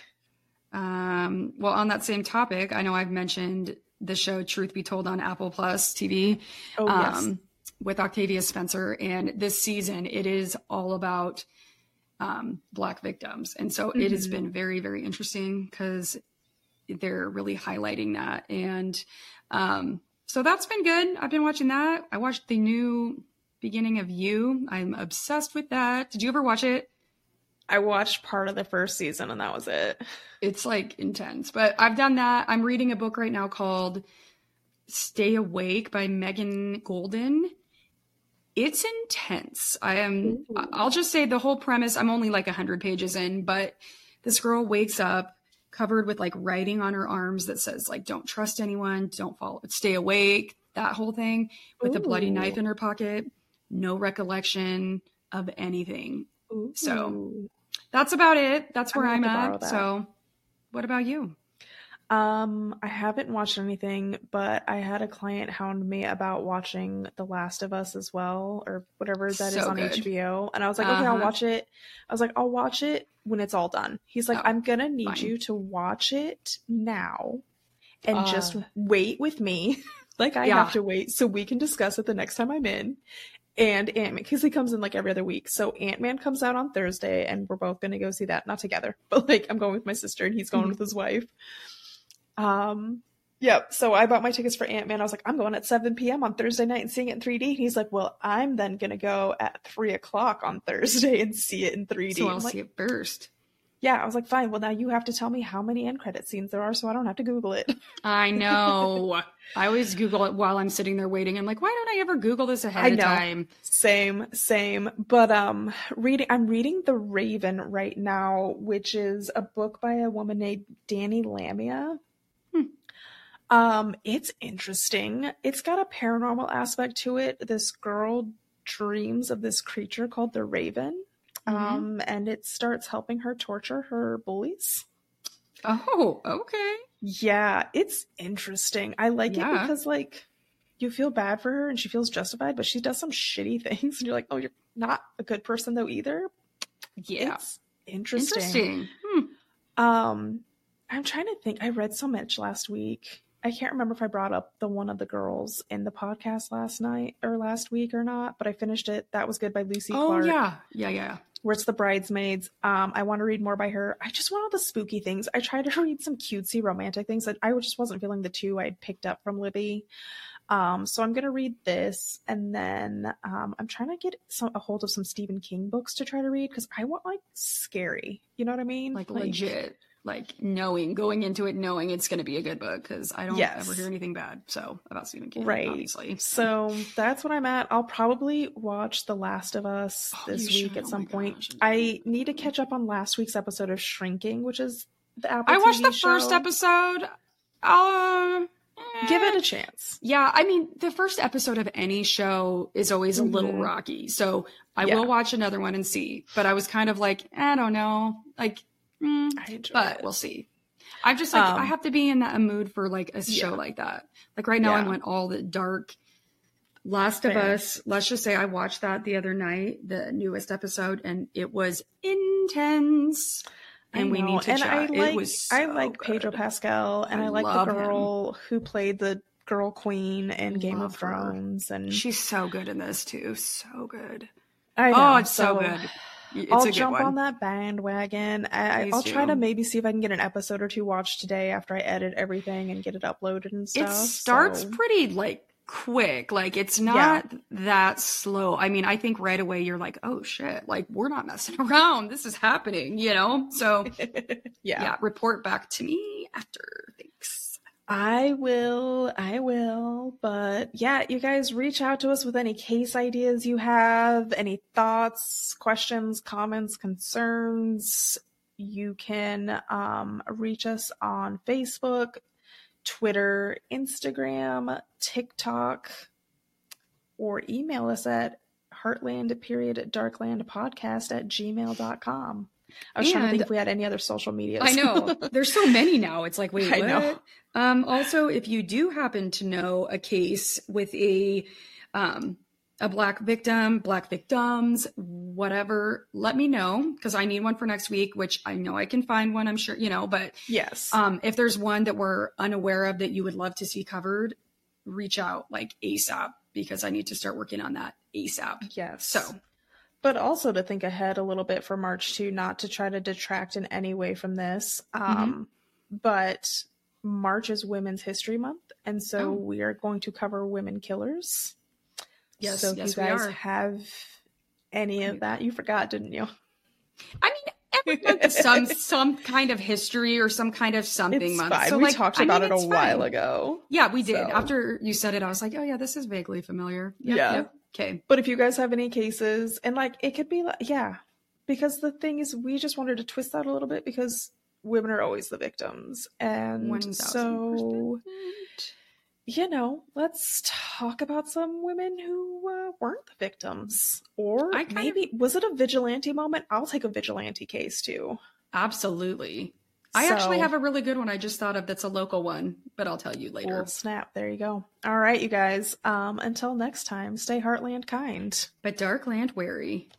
Speaker 2: Um, well, on that same topic, I know I've mentioned the show Truth Be Told on Apple Plus T V.
Speaker 1: Oh yes.
Speaker 2: um, with Octavia Spencer. And this season, it is all about um, Black victims. And so it has
Speaker 1: Mhm.
Speaker 2: been very, very interesting because they're really highlighting that. And um, so that's been good. I've been watching that. I watched the new beginning of You. I'm obsessed with that. Did you ever watch it?
Speaker 1: I watched part of the first season and that was it.
Speaker 2: It's like intense, but I've done that. I'm reading a book right now called Stay Awake by Megan Golden. It's intense. I am,
Speaker 1: Ooh.
Speaker 2: I'll just say the whole premise, I'm only like one hundred pages in, but this girl wakes up covered with like writing on her arms that says like, don't trust anyone, don't follow, stay awake, that whole thing, with a bloody
Speaker 1: Ooh.
Speaker 2: knife in her pocket, no recollection of anything.
Speaker 1: Ooh.
Speaker 2: So that's about it. That's where
Speaker 1: I'm
Speaker 2: I'm,
Speaker 1: gonna have to borrow
Speaker 2: at.
Speaker 1: that.
Speaker 2: So what about you?
Speaker 1: Um, I haven't watched anything, but I had a client hound me about watching The Last of Us as well, or whatever that is
Speaker 2: So
Speaker 1: on
Speaker 2: good.
Speaker 1: H B O. And I was like, okay, I'll
Speaker 2: Uh-huh.
Speaker 1: watch it. I was like, I'll watch it when it's all done. He's like,
Speaker 2: Oh,
Speaker 1: I'm gonna need
Speaker 2: fine.
Speaker 1: you to watch it now and
Speaker 2: Uh.
Speaker 1: just wait with me. Like I
Speaker 2: Yeah.
Speaker 1: have to wait so we can discuss it the next time I'm in. And Ant-Man, because he comes in like every other week. So Ant-Man comes out on Thursday and we're both going to go see that. Not together, but like I'm going with my sister and he's going
Speaker 2: Mhm.
Speaker 1: with his wife. Um, yep. So I bought my tickets for Ant-Man. I was like, I'm going at seven p.m. on Thursday night and seeing it in three D. And he's like, well, I'm then going to go at three o'clock on Thursday and see it in three D.
Speaker 2: So
Speaker 1: I'm
Speaker 2: I'll
Speaker 1: like,
Speaker 2: see it first.
Speaker 1: yeah. I was like, fine. Well, now you have to tell me how many end credit scenes there are so I don't have to Google it.
Speaker 2: I know. I always Google it while I'm sitting there waiting. I'm like, why don't I ever Google this ahead
Speaker 1: I
Speaker 2: of
Speaker 1: know.
Speaker 2: time?
Speaker 1: Same, same. But um reading I'm reading The Raven right now, which is a book by a woman named Danny Lamia.
Speaker 2: Hmm.
Speaker 1: Um, it's interesting. It's got a paranormal aspect to it. This girl dreams of this creature called the Raven.
Speaker 2: Mhm.
Speaker 1: Um, and it starts helping her torture her bullies.
Speaker 2: Oh, okay.
Speaker 1: Yeah, it's interesting. I like it
Speaker 2: Yeah.
Speaker 1: because like you feel bad for her and she feels justified, but she does some shitty things and you're like, oh, you're not a good person though either.
Speaker 2: Yeah.
Speaker 1: It's interesting.
Speaker 2: Interesting. Hmm.
Speaker 1: Um, I'm trying to think. I read so much last week. I can't remember if I brought up the one of the girls in the podcast last night or last week or not, but I finished it. That was good by Lucy
Speaker 2: Oh,
Speaker 1: Clark.
Speaker 2: yeah. Yeah, yeah.
Speaker 1: Where it's the bridesmaids. Um, I want to read more by her. I just want all the spooky things. I tried to read some cutesy romantic things that I just wasn't feeling the two I'd picked up from Libby. Um, so I'm gonna read this, and then um, I'm trying to get some a hold of some Stephen King books to try to read because I want like scary. You know what I mean?
Speaker 2: Like, legit. Like knowing, going into it knowing it's going to be a good book because I don't
Speaker 1: Yes.
Speaker 2: ever hear anything bad. So about Stephen King,
Speaker 1: Right.
Speaker 2: obviously.
Speaker 1: So that's what I'm at. I'll probably watch The Last of Us
Speaker 2: Oh,
Speaker 1: this
Speaker 2: you
Speaker 1: week
Speaker 2: should.
Speaker 1: at
Speaker 2: Oh
Speaker 1: some
Speaker 2: my
Speaker 1: point.
Speaker 2: gosh.
Speaker 1: I need to catch up on last week's episode of Shrinking, which is the Apple
Speaker 2: I watched
Speaker 1: T V
Speaker 2: the first
Speaker 1: show.
Speaker 2: episode. Uh,
Speaker 1: Give it
Speaker 2: eh.
Speaker 1: a chance.
Speaker 2: Yeah, I mean, the first episode of any show is always a little
Speaker 1: Mhm.
Speaker 2: rocky. So I
Speaker 1: Yeah.
Speaker 2: will watch another one and see. But I was kind of like, I don't know. Like, mm,
Speaker 1: I enjoy
Speaker 2: but
Speaker 1: it.
Speaker 2: we'll see. I'm just like,
Speaker 1: Um,
Speaker 2: I have to be in that mood for like a show
Speaker 1: yeah.
Speaker 2: like that. Like right now,
Speaker 1: Yeah.
Speaker 2: I want all the dark. Last of
Speaker 1: Fair.
Speaker 2: Us, let's just say I watched that the other night, the newest episode, and it was intense. And
Speaker 1: I
Speaker 2: we
Speaker 1: know.
Speaker 2: need to
Speaker 1: and
Speaker 2: chat.
Speaker 1: I like
Speaker 2: it was so
Speaker 1: I like
Speaker 2: good.
Speaker 1: Pedro Pascal, and
Speaker 2: I
Speaker 1: I, like the
Speaker 2: love him.
Speaker 1: girl who played the girl queen in Game
Speaker 2: Love
Speaker 1: of
Speaker 2: her.
Speaker 1: Thrones, and
Speaker 2: She's so good in this too. So good.
Speaker 1: I know.
Speaker 2: Oh, it's so, good. It's
Speaker 1: I'll
Speaker 2: a good
Speaker 1: jump
Speaker 2: one.
Speaker 1: on that bandwagon. I,
Speaker 2: Please
Speaker 1: I'll try
Speaker 2: do.
Speaker 1: to maybe see if I can get an episode or two watched today after I edit everything and get it uploaded and stuff.
Speaker 2: It starts
Speaker 1: so.
Speaker 2: pretty like quick. Like it's not that slow. I mean, I think right away you're like, oh shit, like we're not messing around. This is happening, you know? So
Speaker 1: yeah.
Speaker 2: yeah, report back to me after. Thanks.
Speaker 1: I will, I will. But yeah, you guys reach out to us with any case ideas you have, any thoughts, questions, comments, concerns. You can um, reach us on Facebook, Twitter, Instagram, TikTok, or email us at heartland period darkland podcast at gmail dot com. I was trying to think
Speaker 2: And-
Speaker 1: if we had any other social medias.
Speaker 2: I know. There's so many now. It's like, wait,
Speaker 1: I
Speaker 2: what?
Speaker 1: know.
Speaker 2: Um, also, if you do happen to know a case with a um, a black victim, black victims, whatever, let me know because I need one for next week, which I know I can find one, I'm sure, you know, but
Speaker 1: Yes.
Speaker 2: um, if there's one that we're unaware of that you would love to see covered, reach out like ASAP because I need to start working on that ASAP.
Speaker 1: Yes.
Speaker 2: So,
Speaker 1: but also to think ahead a little bit for March too, not to try to detract in any way from this. Um, but March is Women's History Month, and so
Speaker 2: Oh.
Speaker 1: we are going to cover women killers.
Speaker 2: yes,
Speaker 1: so if
Speaker 2: yes,
Speaker 1: you guys
Speaker 2: we are.
Speaker 1: have any of that, you forgot, didn't you?
Speaker 2: I mean, every month is some some kind of history or some kind of something
Speaker 1: It's
Speaker 2: month.
Speaker 1: fine.
Speaker 2: So
Speaker 1: we
Speaker 2: like,
Speaker 1: talked
Speaker 2: I
Speaker 1: about
Speaker 2: mean,
Speaker 1: it a
Speaker 2: it's
Speaker 1: while
Speaker 2: fine.
Speaker 1: ago.
Speaker 2: Yeah, we did.
Speaker 1: So-
Speaker 2: After you said it, I was like, oh yeah, this is vaguely familiar. Yep,
Speaker 1: Yeah.
Speaker 2: Yep. Okay.
Speaker 1: But if you guys have any cases, and like it could be like, yeah, because the thing is, we just wanted to twist that a little bit because women are always the victims. And
Speaker 2: One thousand
Speaker 1: so,
Speaker 2: percent.
Speaker 1: you know, let's talk about some women who uh, weren't the victims. Or
Speaker 2: I kind
Speaker 1: maybe, was it a vigilante moment? I'll take a vigilante case too.
Speaker 2: Absolutely. I actually
Speaker 1: So-
Speaker 2: have a really good one I just thought of that's a local one, but I'll tell you later.
Speaker 1: Well, snap. There you go. All right, you guys. Um, until next time, stay Heartland kind.
Speaker 2: But Darkland wary.